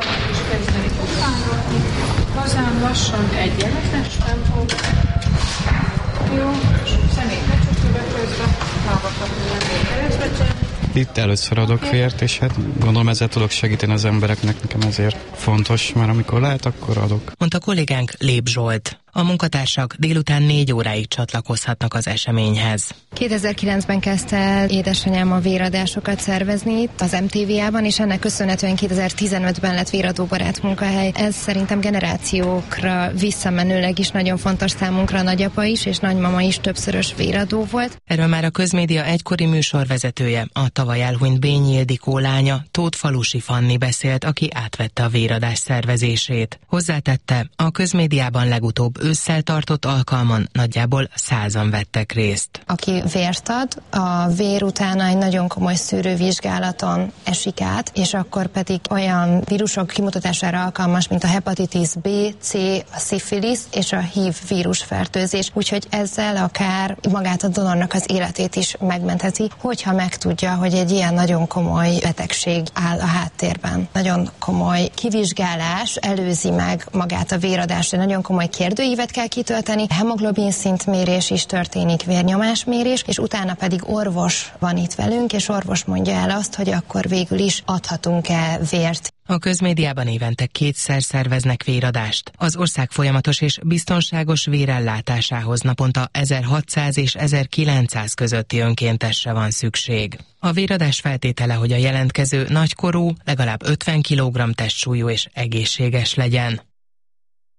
Lazán, lassan, egyenletes tempó. Jó, személybecsökőbe közben, hallgathatni lennél keresztbecsen. Itt először adok vért, és hát gondolom ezzel tudok segíteni az embereknek, nekem ezért fontos, mert amikor lehet, akkor adok. Mondta kollégánk Lép Zsolt. A munkatársak délután négy óráig csatlakozhatnak az eseményhez. kétezer-kilencben kezdte el édesanyám a véradásokat szervezni itt az em té vé á-ban, és ennek köszönhetően kétezer-tizenötben lett véradóbarát munkahely. Ez szerintem generációkra visszamenőleg is nagyon fontos számunkra, a nagyapa is, és nagymama is többszörös véradó volt. Erről már a Közmédia egykori műsorvezetője, a tavaly elhunyt Bényi Ildikó lánya, Tótfalusi Fanni beszélt, aki átvette a véradás szervezését. Hozzátette, a Közmédiában legutóbb ősszel tartott alkalmon nagyjából százan vettek részt. Aki vért ad, a vér utána egy nagyon komoly szűrővizsgálaton esik át, és akkor pedig olyan vírusok kimutatására alkalmas, mint a hepatitis B, C, a szifilisz és a há i vé vírusfertőzés. Úgyhogy ezzel akár magát a donornak az életét is megmentheti, hogyha megtudja, hogy egy ilyen nagyon komoly betegség áll a háttérben. Nagyon komoly kivizsgálás előzi meg magát a véradást, nagyon komoly kérdőívet kell kitölteni, hemoglobin szintmérés is történik, vérnyomásmérés, és utána pedig orvos van itt velünk, és orvos mondja el azt, hogy akkor végül is adhatunk-e vért. A Közmédiában évente kétszer szerveznek véradást. Az ország folyamatos és biztonságos vérellátásához naponta ezerhatszáz és ezerkilencszáz közötti önkéntesre van szükség. A véradás feltétele, hogy a jelentkező nagykorú, legalább ötven kilogramm testsúlyú és egészséges legyen.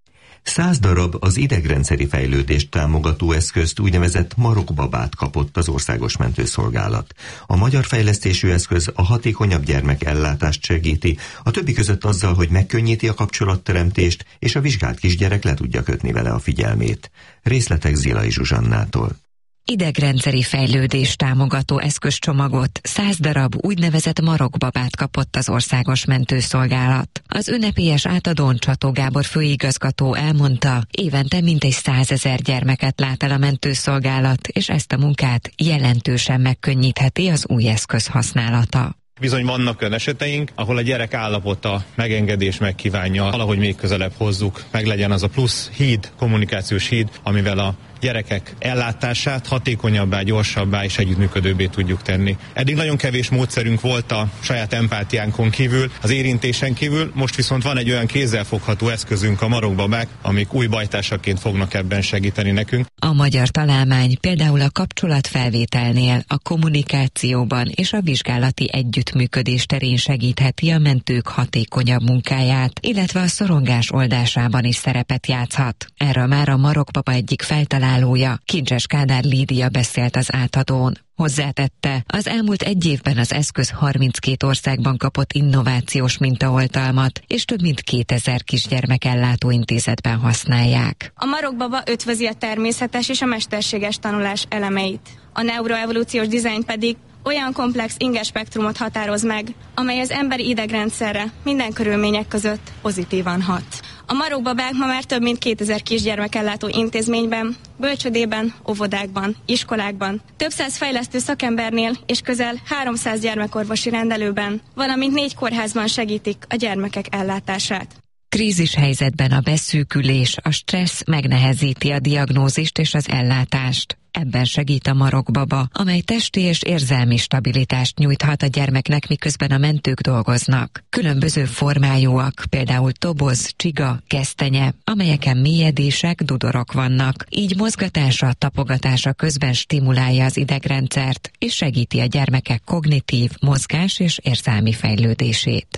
Száz darab az idegrendszeri fejlődést támogató eszközt, úgynevezett marokbabát kapott az Országos Mentőszolgálat. A magyar fejlesztésű eszköz a hatékonyabb gyermekellátást segíti, a többi között azzal, hogy megkönnyíti a kapcsolatteremtést, és a vizsgált kisgyerek le tudja kötni vele a figyelmét. Részletek Zilai Zsuzsannától. Idegrendszeri fejlődést támogató eszközcsomagot, száz darab úgynevezett marokbabát kapott az Országos Mentőszolgálat. Az ünnepélyes átadón Csató Gábor főigazgató elmondta, évente mintegy százezer gyermeket lát el a mentőszolgálat, és ezt a munkát jelentősen megkönnyítheti az új eszköz használata. Bizony vannak olyan eseteink, ahol a gyerek állapota megengedés megkívánja, valahogy még közelebb hozzuk, meg legyen az a plusz híd, kommunikációs híd, amivel a gyerekek ellátását hatékonyabbá, gyorsabbá és együttműködőbbé tudjuk tenni. Eddig nagyon kevés módszerünk volt a saját empátiánkon kívül, az érintésen kívül, most viszont van egy olyan kézzelfogható eszközünk, a marokbabák, amik új bajtársaként fognak ebben segíteni nekünk. A magyar találmány például a kapcsolatfelvételnél, a kommunikációban és a vizsgálati együttműködés terén segítheti a mentők hatékonyabb munkáját, illetve a szorongás oldásában is szerepet játszhat. Erről már a marokbaba egyik feltalálója, Kincses Kádár Lídia beszélt az átadón. Hozzátette, az elmúlt egy évben az eszköz harminckét országban kapott innovációs mintaoltalmat, és több mint kétezer kisgyermekellátó intézetben használják. A marokbaba ötvözi a természetes és a mesterséges tanulás elemeit. A neuroevolúciós dizájn pedig olyan komplex ingerspektrumot határoz meg, amely az emberi idegrendszerre minden körülmények között pozitívan hat. A marokbabák ma már több mint kétezer kisgyermekellátó intézményben, bölcsödében, óvodákban, iskolákban, több száz fejlesztő szakembernél és közel háromszáz gyermekorvosi rendelőben, valamint négy kórházban segítik a gyermekek ellátását. Krízis helyzetben a beszűkülés, a stressz megnehezíti a diagnózist és az ellátást. Ebben segít a marokbaba, amely testi és érzelmi stabilitást nyújthat a gyermeknek, miközben a mentők dolgoznak. Különböző formájúak, például toboz, csiga, kesztenye, amelyeken mélyedések, dudorok vannak. Így mozgatása, tapogatása közben stimulálja az idegrendszert, és segíti a gyermekek kognitív, mozgás és érzelmi fejlődését.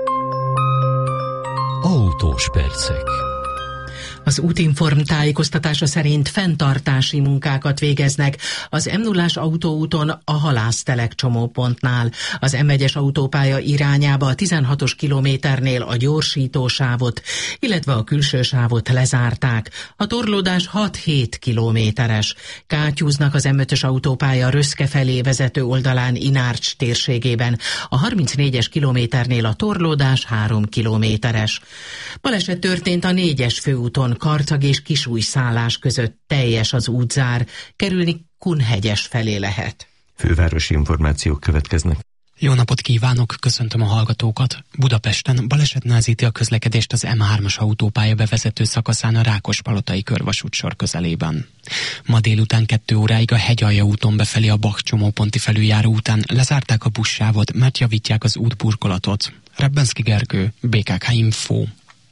Autós percek. Az Útinform tájékoztatása szerint fenntartási munkákat végeznek az em nullás autóúton a Halásztelek csomópontnál. Az em egyes autópálya irányába a tizenhatos kilométernél a gyorsítósávot, illetve a külső sávot lezárták. A torlódás hat-hét kilométeres. Kátyúznak az em ötös autópálya Röszke felé vezető oldalán Inárcs térségében. A harmincnégyes kilométernél a torlódás három kilométeres. Baleset történt a négyes főúton Karcag és Kisújszállás között, teljes az útzár, kerülni Kunhegyes felé lehet. Fővárosi információk következnek. Jó napot kívánok, köszöntöm a hallgatókat. Budapesten baleset nehezíti a közlekedést az em hármas autópálya bevezető szakaszán a Rákospalotai körvasútsor közelében. Ma délután kettő óráig a Hegyalja úton befelé a Bach csomóponti felüljáró után lezárták a buszsávot, mert javítják az útburkolatot. Rebbenszky Gergő, bé ká ká Info.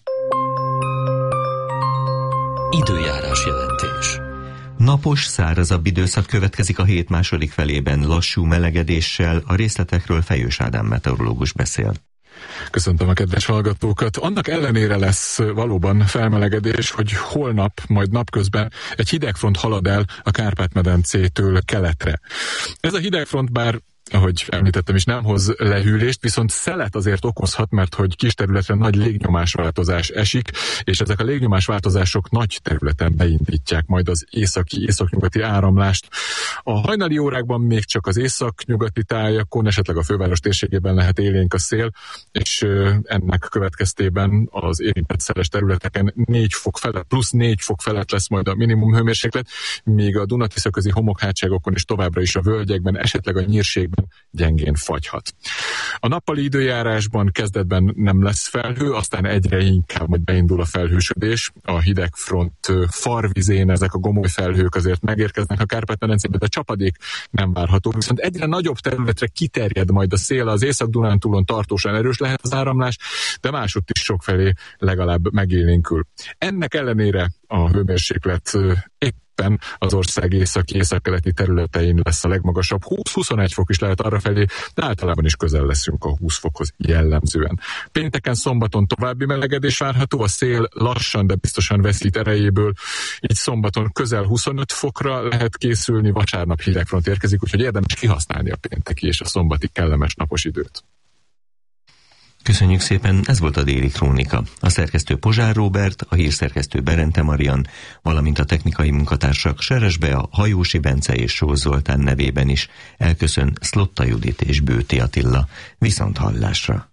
Időjárás jelentés. Napos, szárazabb időszak következik a hét második felében lassú melegedéssel, a részletekről Fejős Ádám meteorológus beszél. Köszöntöm a kedves hallgatókat. Annak ellenére lesz valóban felmelegedés, hogy holnap, majd napközben egy hidegfront halad el a Kárpát-medencétől keletre. Ez a hidegfront bár, ahogy említettem is, nem hoz lehűlést, viszont szelet azért okozhat, mert hogy kis területre nagy légnyomásváltozás esik, és ezek a légnyomásváltozások nagy területen beindítják majd az északi, északnyugati áramlást. A hajnali órákban még csak az északnyugati tájakon, esetleg a főváros térségében lehet élénk a szél, és ennek következtében az érintett szeles területeken négy fok felett, plusz négy fok felett lesz majd a minimum hőmérséklet, míg a Duna-Tisza-közi homokhátságokon és továbbra is a völgyekben, esetleg a nyírségben gyengén fagyhat. A nappali időjárásban kezdetben nem lesz felhő, aztán egyre inkább majd beindul a felhősödés. A hidegfront farvizén ezek a gomoly felhők azért megérkeznek a Kárpát-medencébe, de csapadék nem várható. Viszont egyre nagyobb területre kiterjed majd a szél, az Észak-Dunántúlon tartósan erős lehet az áramlás, de másutt is sokfelé legalább megélénkül. Ennek ellenére A hőmérséklet éppen az ország északi északkeleti területein lesz a legmagasabb. húsz-huszonegy fok is lehet arrafelé, de általában is közel leszünk a húsz fokhoz jellemzően. Pénteken, szombaton további melegedés várható, a szél lassan, de biztosan veszít erejéből, így szombaton közel huszonöt fokra lehet készülni, vasárnap hidegfront érkezik, úgyhogy érdemes kihasználni a pénteki és a szombati kellemes napos időt. Köszönjük szépen, ez volt a Déli Krónika. A szerkesztő Pozsár Róbert, a hírszerkesztő Berente Marian, valamint a technikai munkatársak Seres Bea, Hajósi Bence és Sós Zoltán nevében is elköszön Szlotta Judit és Bőti Attila. Viszont hallásra!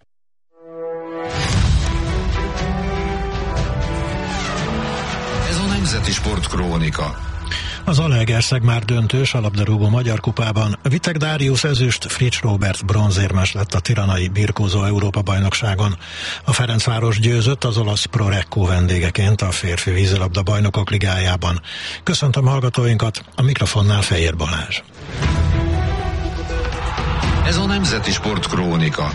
Ez a Nemzeti Sport Krónika. Az Zalaegerszeg már döntős a labdarúgó Magyar Kupában. Vitek Dáriusz ezüst, Fritz Róbert bronzérmes lett a tiranai birkózó Európa-bajnokságon. A Ferencváros győzött az olasz Pro Recco vendégeként a férfi vízilabda bajnokok ligájában. Köszöntöm hallgatóinkat, a mikrofonnál Fejér Balázs. Ez a Nemzeti Sport Krónika.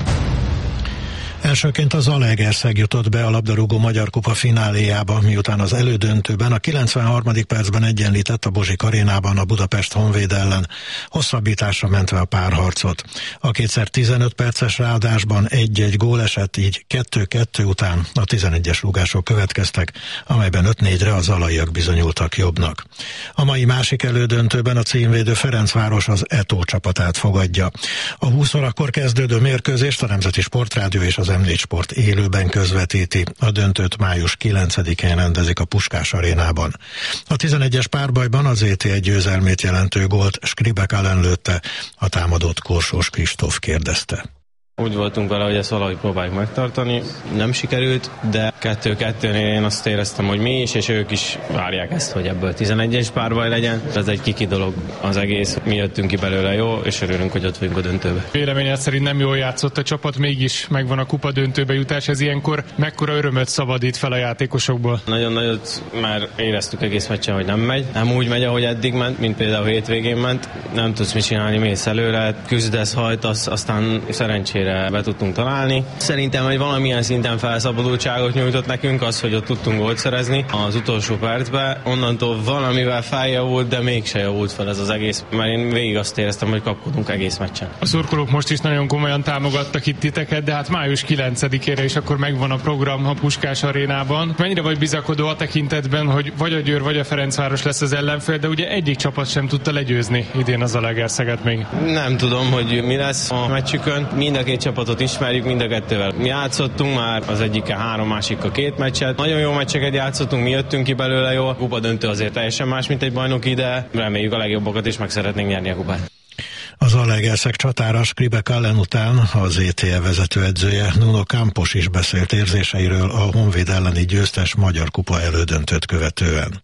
Elsőként a Zalaegerszeg jutott be a labdarúgó Magyar Kupa fináléjába, miután az elődöntőben a kilencvenharmadik percben egyenlített a Bozsik arénában a Budapest Honvéd ellen, hosszabbításra mentve a párharcot. A kétszer tizenöt perces ráadásban egy-egy gól esett, így kettő-kettő után a tizenegyes rúgások következtek, amelyben öt-négyre a zalaiak bizonyultak jobbnak. A mai másik elődöntőben a címvédő Ferencváros az é té o csapatát fogadja. A húsz órakor kezdődő mérkőzést a Nemzeti Sportrádió és az em négy Sport élőben közvetíti. A döntőt május kilencedikén rendezik a Puskás arénában. A tizenegyes párbajban az é té egy győzelmét jelentő gólt Skripek ellen lőtte, a támadót Korsós Kristóf kérdezte. Úgy voltunk vele, hogy ezt valahogy próbáljuk megtartani. Nem sikerült, de kettő-kettőnél én azt éreztem, hogy mi is, és ők is várják ezt, hogy ebből tizenegyes párbaj legyen. Ez egy kiki dolog az egész. Mi jöttünk ki belőle jó, és örülünk, hogy ott vagyunk a döntőbe. Véleményed szerint nem jól játszott a csapat, mégis megvan a kupa döntőbe jutás. Ez ilyenkor mekkora örömöt szabadít fel a játékosokból? Nagyon nagyot már éreztük egész meccsen, hogy nem megy. Nem úgy megy, ahogy eddig ment, mint például hétvégén ment. Nem tudsz mit csinálni, mész előre, küzdesz, hajtasz, aztán szerencsére be tudtunk találni. Szerintem egy valamilyen szinten felszabadultságot nyújtott nekünk az, hogy ott tudtunk gólt szerezni az utolsó percben. Onnantól valamivel feljavult, de mégse javult fel ez az egész, mert én végig azt éreztem, hogy kapkodunk egész meccsen. A szurkolók most is nagyon komolyan támogattak itt titeket, de hát május kilencedikére is akkor megvan a program a Puskás arénában. Mennyire vagy bizakodó a tekintetben, hogy vagy a Győr, vagy a Ferencváros lesz az ellenfél, de ugye egyik csapat sem tudta legyőzni idén az Zalaegerszeget még. Nem tudom, hogy mi lesz a meccsükön. Mind a két csapatot ismerjük, mind a kettővel mi játszottunk már, az egyikkel három, másikkal két meccset. Nagyon jó meccseket játszottunk, mi jöttünk ki belőle jó. A kupa döntő azért teljesen más, mint egy bajnoki, de reméljük a legjobbakat is meg szeretnénk nyerni a kupát. A Zalaegerszeg csatára Skripek ellen után az é té e vezetőedzője Nuno Campos is beszélt érzéseiről a Honvéd elleni győztes Magyar Kupa elődöntőt követően.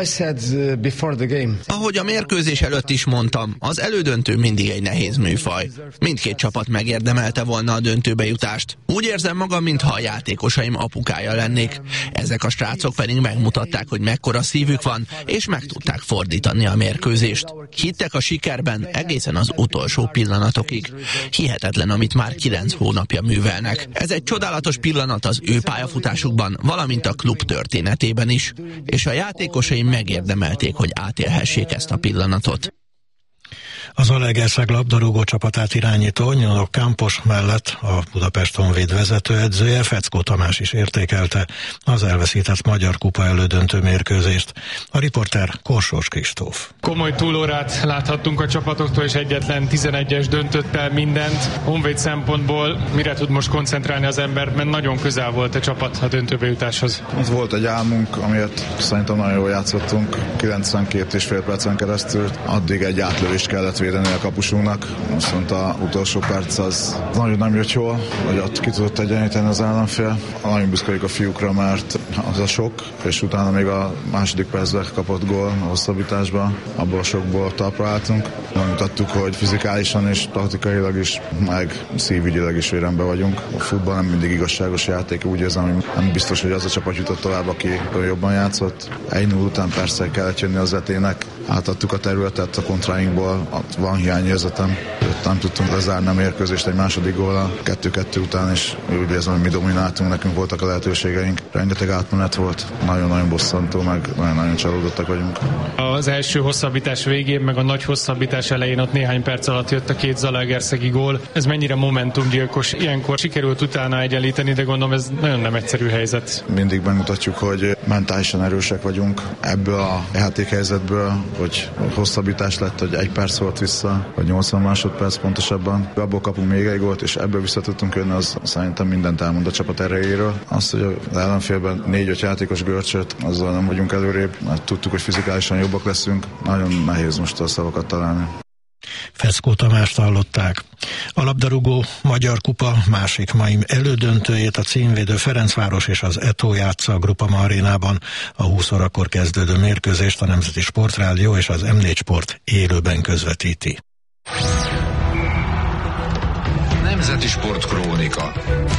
Ahogy a mérkőzés előtt is mondtam, az elődöntő mindig egy nehéz műfaj. Mindkét csapat megérdemelte volna a döntőbe jutást. Úgy érzem magam, mintha a játékosaim apukája lennék. Ezek a srácok pedig megmutatták, hogy mekkora szívük van, és meg tudták fordítani a mérkőzést. Hittek a sikerben egészen az utolsó pillanatokig. Hihetetlen, amit már kilenc hónapja művelnek. Ez egy csodálatos pillanat az ő pályafutásukban, valamint a klub történetében is. És a játékos megérdemelték, hogy átélhessék ezt a pillanatot. Az Zalaegerszeg labdarúgó csapatát irányító Nuno Campos mellett a Budapest Honvéd vezetőedzője Feckó Tamás is értékelte az elveszített Magyar Kupa elődöntő mérkőzést. A riporter Korsós Kristóf. Komoly túlórát láthattunk a csapatoktól, és egyetlen tizenegyes döntött el mindent. Honvéd szempontból mire tud most koncentrálni az ember, mert nagyon közel volt a csapat a döntőbe jutáshoz. Az volt egy álmunk, amiért szerintem nagyon jól játszottunk. kilencvenkét és fél percen keresztül addig egy átlövést kellett védeni a kapusunknak, viszont az utolsó perc az nagyon nem jött jól, hogy ott ki tudott egyenlíteni az ellenfél. Nagyon büszkeljük a fiúkra, mert az a sok, és utána még a második percben kapott gól a hosszabbításban, abból a sokból talpra álltunk. Mutattuk, hogy fizikálisan és taktikailag is, meg szívügyileg is rendben vagyunk. A futball nem mindig igazságos játék, úgy érzem, hogy nem biztos, hogy az a csapat jutott tovább, aki jobban játszott. Egy null után persze kellett jönni az vetének, átadtuk a területet a kontráinkból, van hiányérzetem, nem tudtunk lezárni a mérkőzést egy második góllal, kettő-kettő után, és úgy érzem, hogy mi domináltunk, nekünk voltak a lehetőségeink. Rengeteg átmenet volt, nagyon-nagyon bosszantó, meg nagyon-nagyon csalódottak vagyunk. Az első hosszabbítás végén, meg a nagy hosszabbítás elején ott néhány perc alatt jött a két zalaegerszegi gól. Ez mennyire momentumgyilkos? Ilyenkor sikerült utána egyenlíteni, de gondolom ez nagyon nem egyszerű helyzet. Mindig megmutatjuk, hogy mentálisan erősek vagyunk. Ebből a játékhelyzetből, hogy hosszabbítás lett, hogy egy perc volt vissza, vagy nyolcvan másodperc pontosabban. Abból kapunk még egy gólt, és ebből vissza tudtunk jönni, az szerintem mindent elmond a csapat erejéről. Azt, hogy az ellenfélben négy-öt játékos görcsöt, azzal nem vagyunk előrébb, mert tudtuk, hogy fizikálisan jobbak leszünk. Nagyon nehéz most a szavakat találni. Feszkó Tamást hallották. A labdarúgó Magyar Kupa másik mai elődöntőjét a címvédő Ferencváros és az Eto játsza a Grupama arénában. A húsz órakor kezdődő mérkőzést a Nemzeti Sportrádió és az em négy Sport élőben közvetíti. Nemzeti Sport Krónika.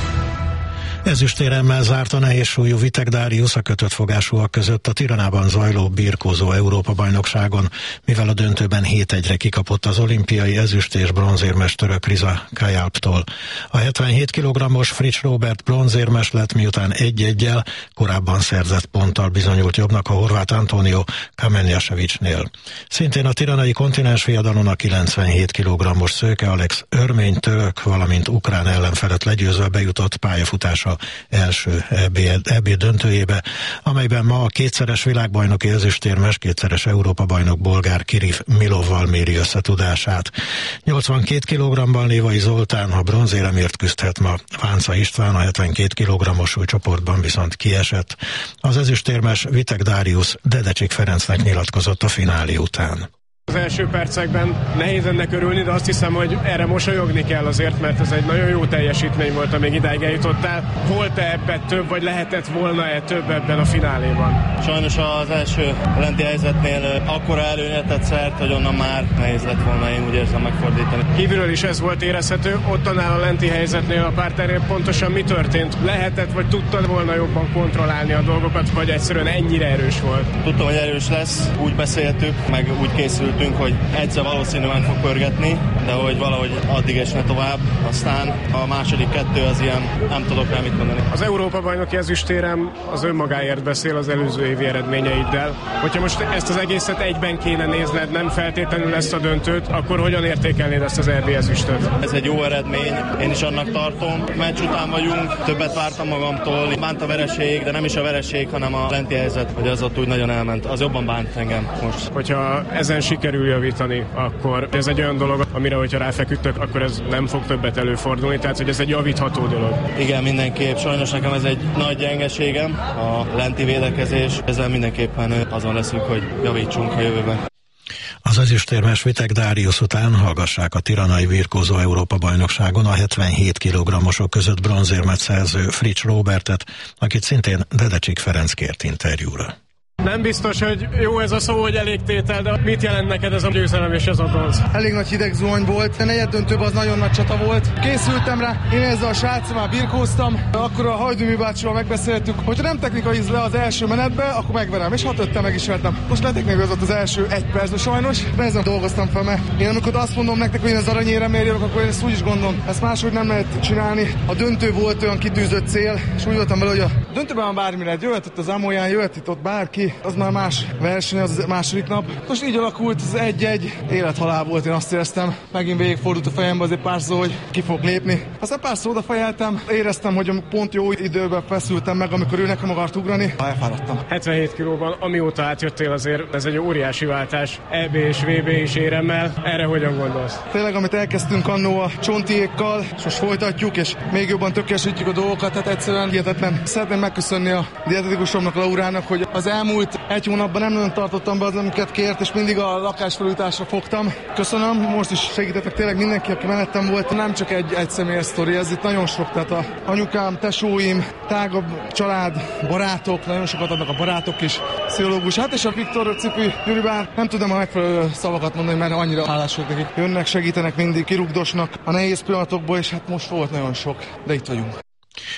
Ezüstéremmel zárt a nehézsúlyú Vitek Dáriusz a kötött fogásúak között a Tiranában zajló birkózó Európa-bajnokságon, mivel a döntőben hét egyre kikapott az olimpiai ezüst- és bronzérmes török Riza Kajalptól. A hetvenhét kilogrammos Fritz Robert bronzérmes lett, miután egy-egyel korábban szerzett ponttal bizonyult jobbnak a horvát Antonio Kamenjasevicsnél. Szintén a tiranai kontinensviadalon a kilencvenhét kilogrammos szőke Alex örmény török, valamint ukrán ellenfelet legyőzve bejutott pályafutása első é bé döntőjébe, amelyben ma a kétszeres világbajnoki ezüstérmes, kétszeres Európa-bajnok bolgár Kiriv Milovval méri összetudását. nyolcvankét kilogramban Lévai Zoltán a bronzéremért küzdhet ma. Vánca István a hetvenkét kilogrammos súlycsoportban viszont kiesett. Az ezüstérmes Vitek Dáriusz Dedecsik Ferencnek nyilatkozott a finálé után. Az első percekben nehéz ennek örülni, de azt hiszem, hogy erre mosolyogni kell azért, mert ez egy nagyon jó teljesítmény volt, amíg idáig eljutottál. Volt-e ebben több, vagy lehetett volna-e több ebben a fináléban? Sajnos az első lenti helyzetnél akkora előnyre tett szert, hogy onnan már nehéz lett volna, én úgy érzem, megfordítani. Kívülről is ez volt érezhető, ott annál a lenti helyzetnél a párternél pontosan mi történt? Lehetett, vagy tudtad volna jobban kontrollálni a dolgokat, vagy egyszerűen ennyire erős volt? Tudtam, hogy erős lesz, úgy beszéltük, meg úgy készült, hogy egyszer valószínűleg fog pörgetni, de hogy valahogy addig esne tovább. Aztán a második kettő az ilyen, nem tudok rá mit mondani. Az Európa-bajnoki ezüstérem az önmagáért beszél az előző évi eredményeiddel. Hogyha most ezt az egészet egyben kéne nézned, nem feltétlenül ezt a döntőt, akkor hogyan értékelnéd ezt az é bé ezüstöt? Ez egy jó eredmény, én is annak tartom. Meccs után vagyunk, többet vártam magamtól. Bánt a vereség, de nem is a vereség, hanem a lenti helyzet, hogy az ott úgy nagyon elment. Az jobban bánt engem most. Hogyha ezen sikerül javítani, akkor ez egy olyan dolog, amire, hogyha ráfeküdtök, akkor ez nem fog többet előfordulni, tehát hogy ez egy javítható dolog. Igen, mindenképp. Sajnos nekem ez egy nagy gyengeségem, a lenti védekezés. Ezzel mindenképpen azon leszünk, hogy javítsunk a jövőben. Az ezüstérmes Vitek Dáriusz után hallgassák a tiranai birkózó Európa-bajnokságon a hetvenhét kilogrammosok között bronzérmet szerző Fritz Robertet, akit szintén Dedecsik Ferenc kért interjúra. Nem biztos, hogy jó ez a szó, hogy elégtétel, de mit jelent neked ez a győzelem és ez a bronz? Elég nagy hidegzuhany volt, a negyed döntőben az nagyon nagy csata volt. Készültem rá, én ezzel a sráccal már birkóztam, akkor a Hajdumi bácsival megbeszéltük, hogy nem technikai le az első menetbe, akkor megverem, és hat öttel meg is vertem. Most letechnikai az az első egy percben sajnos, de ezen dolgoztam fel, mert én amikor azt mondom nektek, hogy én az aranyéremért jövök, akkor én ezt úgy is gondolom, ezt máshogy nem lehet csinálni. A döntő volt olyan kitűzött cél, és úgy voltam vele, hogy a döntőben van bármi lehet, jöhet itt az Amolyán, jöhet itt ott bárki. Az már más verseny, az második nap. Most így alakult, az egy-egy élethalál volt, én azt éreztem. Megint végigfordult a fejembe azért pár szó, hogy ki fog lépni. Aztán pár szó odafejeltem, éreztem, hogy pont jó időben feszültem meg, amikor ő nekem akart ugrani. Elfáradtam. hetvenhét kilóban, amióta átjöttél azért, ez egy óriási váltás. é bé és vé bé is éremmel. Erre hogyan gondolsz? Tényleg, amit elkezdtünk annó a csontiékkal, és most folytatjuk, és még jobban tökéletesítjük a dolgokat, tehát egyszerűen hihetetlen. Szeretném megköszönni a dietetikusomnak, Laurának, hogy az elmúlt egy hónapban nem nagyon tartottam be az, amiket kért, és mindig a lakásfelújításra fogtam. Köszönöm, most is segítettek tényleg mindenki, aki mellettem volt. Nem csak egy, egy személyes sztori, ez itt nagyon sok, tehát a anyukám, tesóim, tágabb család, barátok, nagyon sokat adnak a barátok is, pszichológus. Hát és a Viktor Cipi Gyuri, bár nem tudom a megfelelő szavakat mondani, mert annyira hálás vagyok nekik. Jönnek, segítenek mindig, kirugdosnak a nehéz pillanatokból, és hát most volt nagyon sok, de itt vagyunk.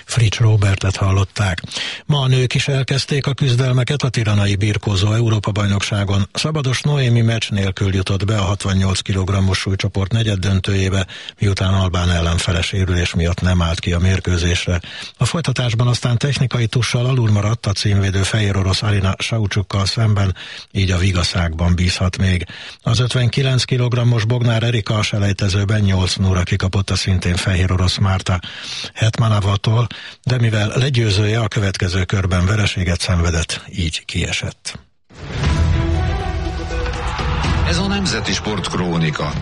Frics Róbertet hallották. Ma a nők is elkezdték a küzdelmeket a tiranai birkózó Európa-bajnokságon. Szabados Noémi meccs nélkül jutott be a hatvannyolc kilogrammos súlycsoport negyeddöntőjébe, miután albán ellenfele sérülés miatt nem állt ki a mérkőzésre. A folytatásban aztán technikai tussal alul maradt a címvédő fehér orosz Alina Saucsukkal szemben, így a vigaszákban bízhat még. Az ötvenkilenc kilogrammos Bognár Erika a selejtezőben nyolc nulla kikapott a szintén fehér orosz Márta Hetmanavatól, de mivel legyőzője a következő körben vereséget szenvedett, így kiesett. Ez a Nemzeti Sport Krónika.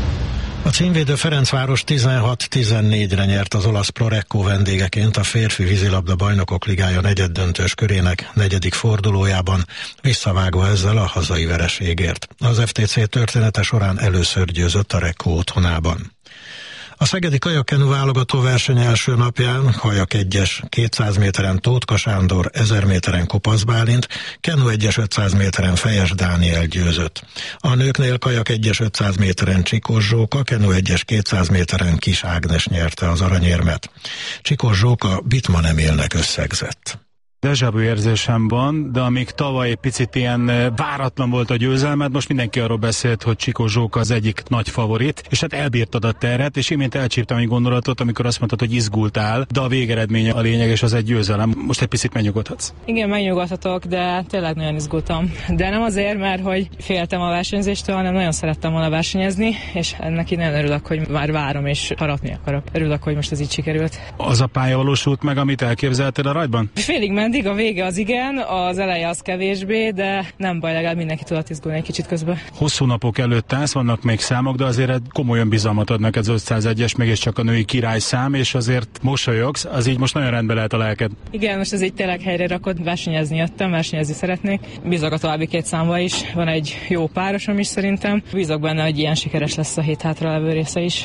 A címvédő Ferencváros tizenhat tizennégyre nyert az olasz Prorecco vendégeként a férfi vízilabda bajnokok ligája negyeddöntős körének negyedik fordulójában, visszavágva ezzel a hazai vereségért. Az ef té cé története során először győzött a Recco otthonában. A szegedi kajakkenu válogató verseny első napján kajak egyes kétszáz méteren Tótka Sándor, ezer méteren Kopasz Bálint, kenu egyes ötszáz méteren Fejes Dániel győzött. A nőknél kajak egyes ötszáz méteren Csikós Zsóka, kenu egyes kétszáz méteren Kis Ágnes nyerte az aranyérmet. Csikós Zsóka Bitma nem élnek összegzett. Déjà vu érzésem van, de amíg tavaly picit ilyen váratlan volt a győzelmed, most mindenki arról beszélt, hogy Csikós Zsóka az egyik nagy favorit, és hát elbírtad a terhet, és imént elcsíptem egy gondolatot, amikor azt mondtad, hogy izgultál, de a végeredmény a lényeg, és az egy győzelem. Most egy picit megnyugodhatsz. Igen, megnyugodhatok, de tényleg nagyon izgultam. De nem azért, mert hogy féltem a versenyzéstől, hanem nagyon szerettem volna versenyezni, és ennek én nagyon örülök, hogy már várom, és harapni akarok. Örülök, hogy most ez így sikerült. Az a pálya valósult meg, amit elképzeltél a rajtban? Félig mindig a vége az igen, az eleje az kevésbé, de nem baj, legalább mindenki tudott izgulni egy kicsit közben. Hosszú napok előtt állsz, vannak még számok, de azért komolyan bizalmat adnak ez az ötszázegyes, mégiscsak a női királyszám, és azért mosolyogsz, az így most nagyon rendbe lehet a lelked. Igen, most ez így tényleg helyre rakott, versenyezni jöttem, versenyezni szeretnék. Bízok a további két számba is, van egy jó párosom is szerintem. Bízok benne, hogy ilyen sikeres lesz a hét hátralevő része is.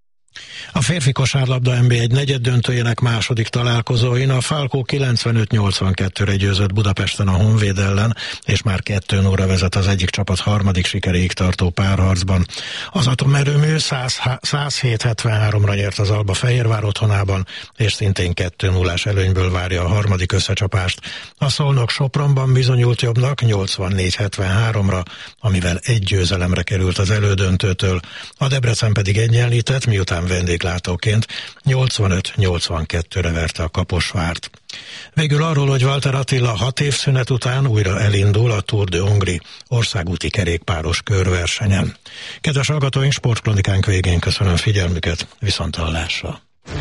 A férfi kosárlabda en bé egy negyeddöntőjének második találkozóin a Falco kilencvenöt nyolcvankettőre győzött Budapesten a Honvéd ellen, és már kettő nulla vezet az egyik csapat harmadik sikeréig tartó párharcban. Az atomerőmű száz hét hetvenháromra nyert az Alba Fehérvár otthonában, és szintén kettő nullás előnyből várja a harmadik összecsapást. A Szolnok Sopronban bizonyult jobbnak nyolcvannégy hetvenháromra, amivel egy győzelemre került az elődöntőtől. A Debrecen pedig egyenlített, miután vendéglátóként nyolcvanöt nyolcvankettőre verte a Kaposvárt. Végül arról, hogy Walter Attila hat év szünet után újra elindul a Tour de Hongrie országúti kerékpáros körversenyen. Kedves hallgatóink, sportkronikánk végén köszönöm figyelmüket, viszonthallásra.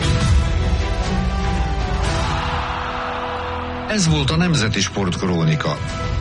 Ez volt a Nemzeti Sport Krónika.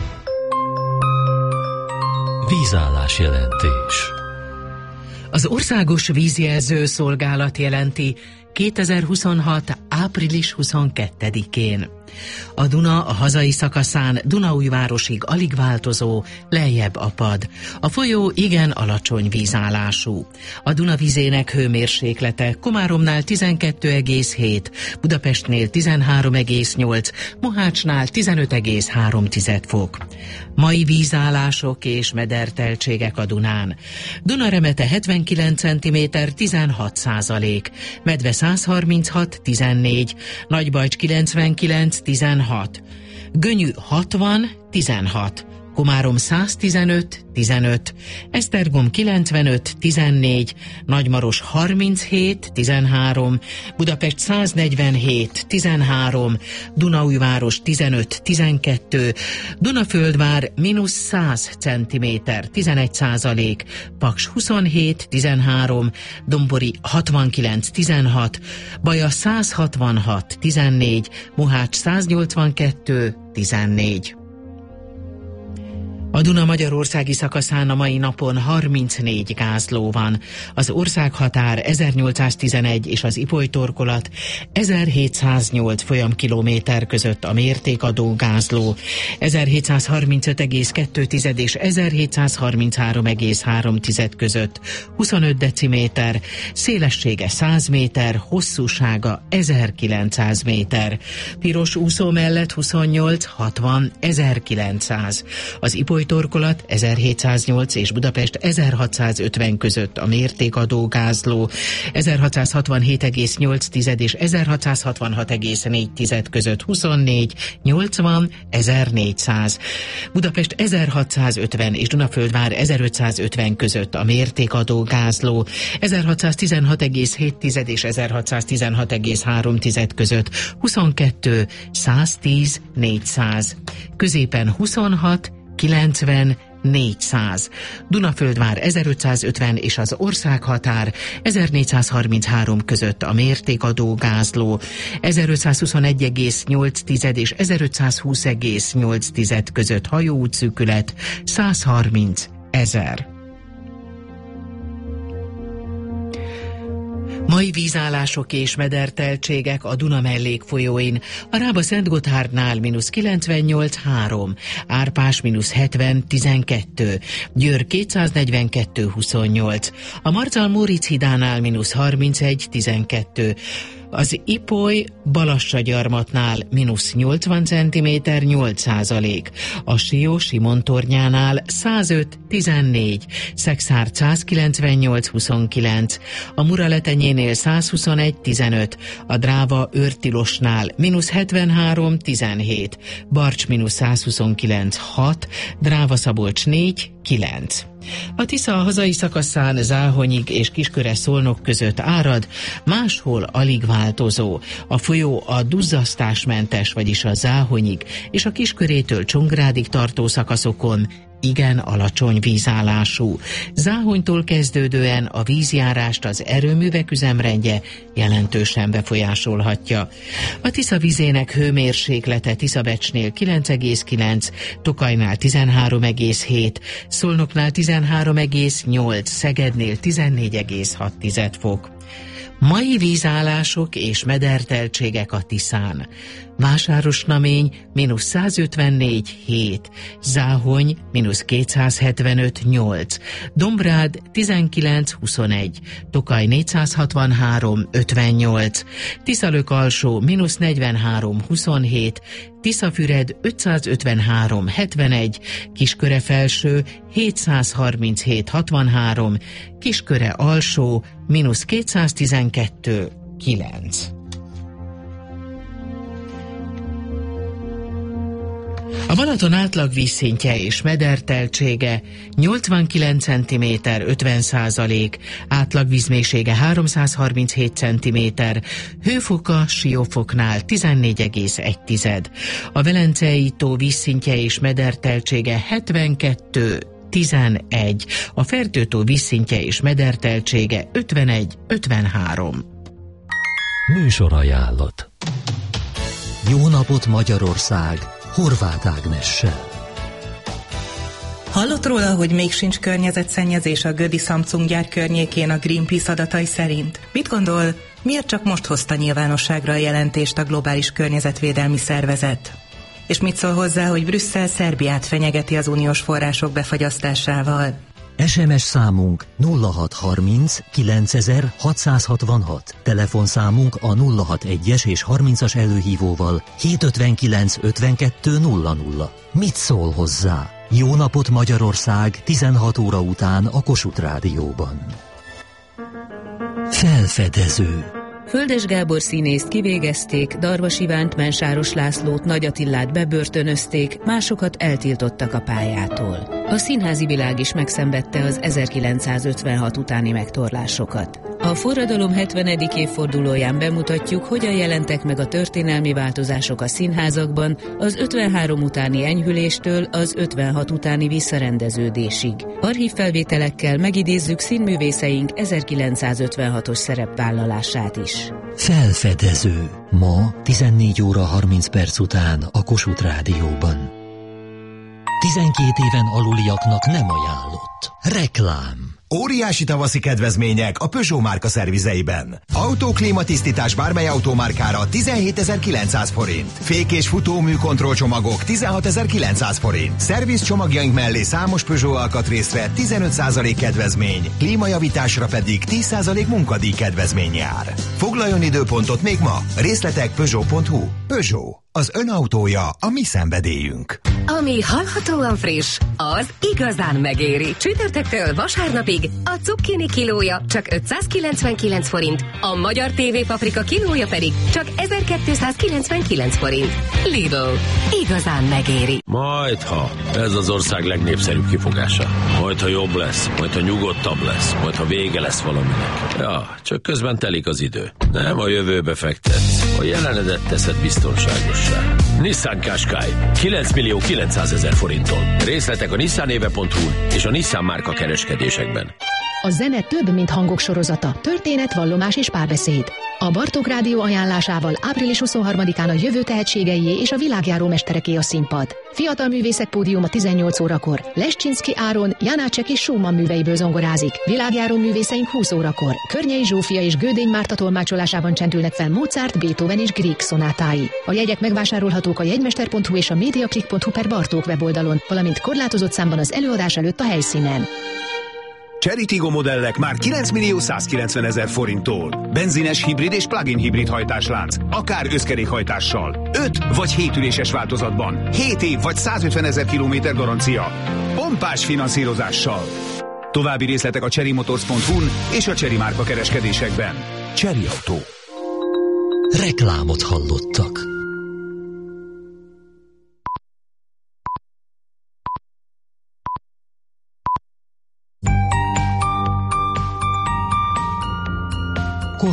Vízállás jelentés. Az Országos Vízjelző Szolgálat jelenti kétezer-huszonhat. április huszonkettedikén. A Duna a hazai szakaszán Dunaújvárosig alig változó, lejjebb apad. A folyó igen alacsony vízállású. A Duna vizének hőmérséklete Komáromnál tizenkettő egész hét, Budapestnél tizenhárom egész nyolc, Mohácsnál tizenöt egész három fok. Mai vízállások és mederteltségek a Dunán. Dunaremete hetvenkilenc centiméter, tizenhat százalék, Medve száz harminchat, tizennégy, Nagybajcs kilencvenkilenc, tizenhat, Gönyű hatvan, tizenhat, Komárom száztizenöt, tizenöt, Esztergom kilencvenöt, tizennégy, Nagymaros harminchét, tizenhárom, Budapest száznegyvenhét, tizenhárom, Dunaújváros tizenöt, tizenkettő, Dunaföldvár mínusz száz centiméter, tizenegy százalék, Paks huszonhét, tizenhárom, Dombori hatvankilenc, tizenhat, Baja száz hatvanhat, tizennégy, Mohács száznyolcvankettő, tizennégy. A Duna magyarországi szakaszán a mai napon harmincnégy gázló van. Az országhatár ezernyolcszáztizenegy és az Ipoly torkolat ezerhétszáznyolc folyamkilométer között a mértékadó gázló, ezerhétszázharmincöt egész kettő és ezerhétszázharminchárom egész három között huszonöt deciméter, szélessége száz méter, hosszúsága ezerkilencszáz méter. Piros úszó mellett huszonnyolc, hatvan, ezerkilencszáz. Az Ipoly torkolat ezerhétszáznyolc és Budapest ezerhatszázötven között a mértékadó gázló, ezerhatszázhatvanhét egész nyolc és ezerhatszázhatvanhat egész négy között huszonnégy nyolcvan ezernégyszáz. Budapest ezerhatszázötven és Dunaföldvár ezerötszázötven között a mértékadó gázló, ezerhatszáztizenhat egész hét és ezerhatszáztizenhat egész három között huszonkettő száztíz négyszáz. Középen huszonhat kilencven négyszáz. Dunaföldvár ezerötszázötven és az országhatár ezernégyszázharminchárom között a mértékadó gázló, ezerötszázhuszonegy egész nyolc és ezerötszázhúsz egész nyolc között hajóútszűkület százharminc ezer. Mai vízállások és mederteltségek a Duna mellékfolyóin. A Rába-Szentgotthárdnál mínusz kilencvennyolc három, Árpás mínusz hetven tizenkettő, Győr kétszáznegyvenkettő huszonnyolc, a Marcal-Móricz hídánál mínusz harmincegy tizenkettő, az Ipoly Balassa-gyarmatnál mínusz nyolcvan centiméter nyolc százalék, a Sió Simon-tornyánál százöt tizennégy, Szexárd százkilencvennyolc huszonkilenc, a Muraletenyénél százhuszonegy tizenöt, a Dráva Őrtilosnál mínusz hetvenhárom tizenhét, Barcs mínusz százhuszonkilenc hat, Dráva-Szabolcs négy kilenc. A Tisza a hazai szakaszán Záhonyig és Kisköre-Szolnok között árad, máshol alig változó. A folyó a duzzasztásmentes, vagyis a Záhonyig és a Kiskörétől Csongrádig tartó szakaszokon igen alacsony vízállású. Záhonytól kezdődően a vízjárást az erőművek üzemrendje jelentősen befolyásolhatja. A Tisza vizének hőmérséklete Tiszabecsnél kilenc egész kilenc, Tokajnál tizenhárom egész hét, Szolnoknál tizenhárom egész nyolc, Szegednél tizennégy egész hat fok. Mai vízállások és mederteltségek a Tiszán. Vásárosnamény mínusz százötvennégy hét, Záhony mínusz kétszázhetvenöt nyolc, Dombrád tizenkilenc huszonegy, Tokaj négyszázhatvanhárom ötvennyolc, Tiszalök-alsó mínusz negyvenhárom huszonhét, Tiszafüred ötszázötvenhárom hetvenegy, Kisköre-felső hétszázharminchét hatvanhárom, Kisköre-alsó mínusz kétszáztizenkettő kilenc. A Balaton átlag vízszintje és mederteltsége nyolcvankilenc centiméter ötven százalék, átlag vízmélysége háromszázharminchét centiméter, hőfoka Siófoknál tizennégy egész egy. A Velencei tó vízszintje és mederteltsége hetvenkettő tizenegy, a Fertőtó vízszintje és mederteltsége ötvenegy ötvenhárom. Műsorajánlat. Jó napot Magyarország! Horváth Ágnessel. Hallott róla, hogy még sincs környezetszennyezés a Gödi Samsung gyár környékén a Greenpeace adatai szerint? Mit gondol, miért csak most hozta nyilvánosságra a jelentést a Globális Környezetvédelmi Szervezet? És mit szól hozzá, hogy Brüsszel Szerbiát fenyegeti az uniós források befagyasztásával? es em es számunk nulla hat harminc kilencezer hatszázhatvanhat, telefonszámunk a nulla hat egyes és harmincas előhívóval hétszázötvenkilenc ötvenkettő nulla nulla. Mit szól hozzá? Jó napot Magyarország tizenhat óra után a Kossuth Rádióban. Felfedező. Földes Gábor színészt kivégezték, Darvas Ivánt, Mensáros Lászlót, Nagy Attillát bebörtönözték, másokat eltiltottak a pályától. A színházi világ is megszenvedte az ezerkilencszázötvenhat utáni megtorlásokat. A forradalom hetvenedik évfordulóján bemutatjuk, hogyan jelentek meg a történelmi változások a színházakban az ötvenhárom utáni enyhüléstől az ötvenhat utáni visszarendeződésig. Archívfelvételekkel megidézzük színművészeink ezerkilencszázötvenhatos szerepvállalását is. Felfedező. Ma tizennégy óra harminc perc után a Kossuth Rádióban. tizenkét éven aluliaknak nem ajánlott. Reklám. Óriási tavaszi kedvezmények a Peugeot márka szervizeiben. Autóklímatisztítás bármely automárkára tizenhétezer-kilencszáz forint. Fék- és futómű kontrollcsomagok tizenhatezer-kilencszáz forint. Szerviz csomagjaink mellé számos Peugeot alkatrészre tizenöt százalék kedvezmény, klímajavításra pedig tíz százalék munkadíj kedvezmény jár. Foglaljon időpontot még ma. Részletek peugeot pont hu. Peugeot. Az ön autója a mi szenvedélyünk. Ami hallhatóan friss, az igazán megéri. Csütörtöktől vasárnapig a cukkini kilója csak ötszázkilencvenkilenc forint, a magyar tévépaprika kilója pedig csak ezerkétszázkilencvenkilenc forint. Lidl. Igazán megéri. Majdha. Ez az ország legnépszerűbb kifogása. Majdha jobb lesz, majdha nyugodtabb lesz, majdha vége lesz valaminek. Ja, csak közben telik az idő. Nem a jövőbe fektetsz, a jelenedet teszed biztonságos. Nissan Qashqai kilenc millió kilencszázezer forinttól. Részletek a nissanéve pont hu és a Nissan márka kereskedésekben. A zene több, mint hangok sorozata, történet, vallomás és párbeszéd. A Bartók Rádió ajánlásával április huszonharmadikán a jövő tehetségeié és a világjáró mestereké a színpad. Fiatal művészek pódiuma tizennyolc órakor. Lesczynszky Áron, Janácsek és Schumann műveiből zongorázik. Világjáró művészeink húsz órakor. Környei Zsófia és Gödény Márta tolmácsolásában csendülnek fel Mozart, Beethoven és Grieg szonátái. A jegyek megvásárolhatók a jegymester pont hu és a mediaclick pont hu per Bartók weboldalon, valamint korlátozott számban az előadás előtt a helyszínen. Chery Tiggo modellek már kilenc millió százkilencvenezer forinttól. Benzines, hibrid és plug-in hibrid hajtáslánc, akár összkerékhajtással. öt vagy hét üléses változatban. hét év vagy százötvenezer kilométer garancia. Pompás finanszírozással. További részletek a chery motors pont hu-n és a Chery márka kereskedésekben. Chery Autó. Reklámot hallottak.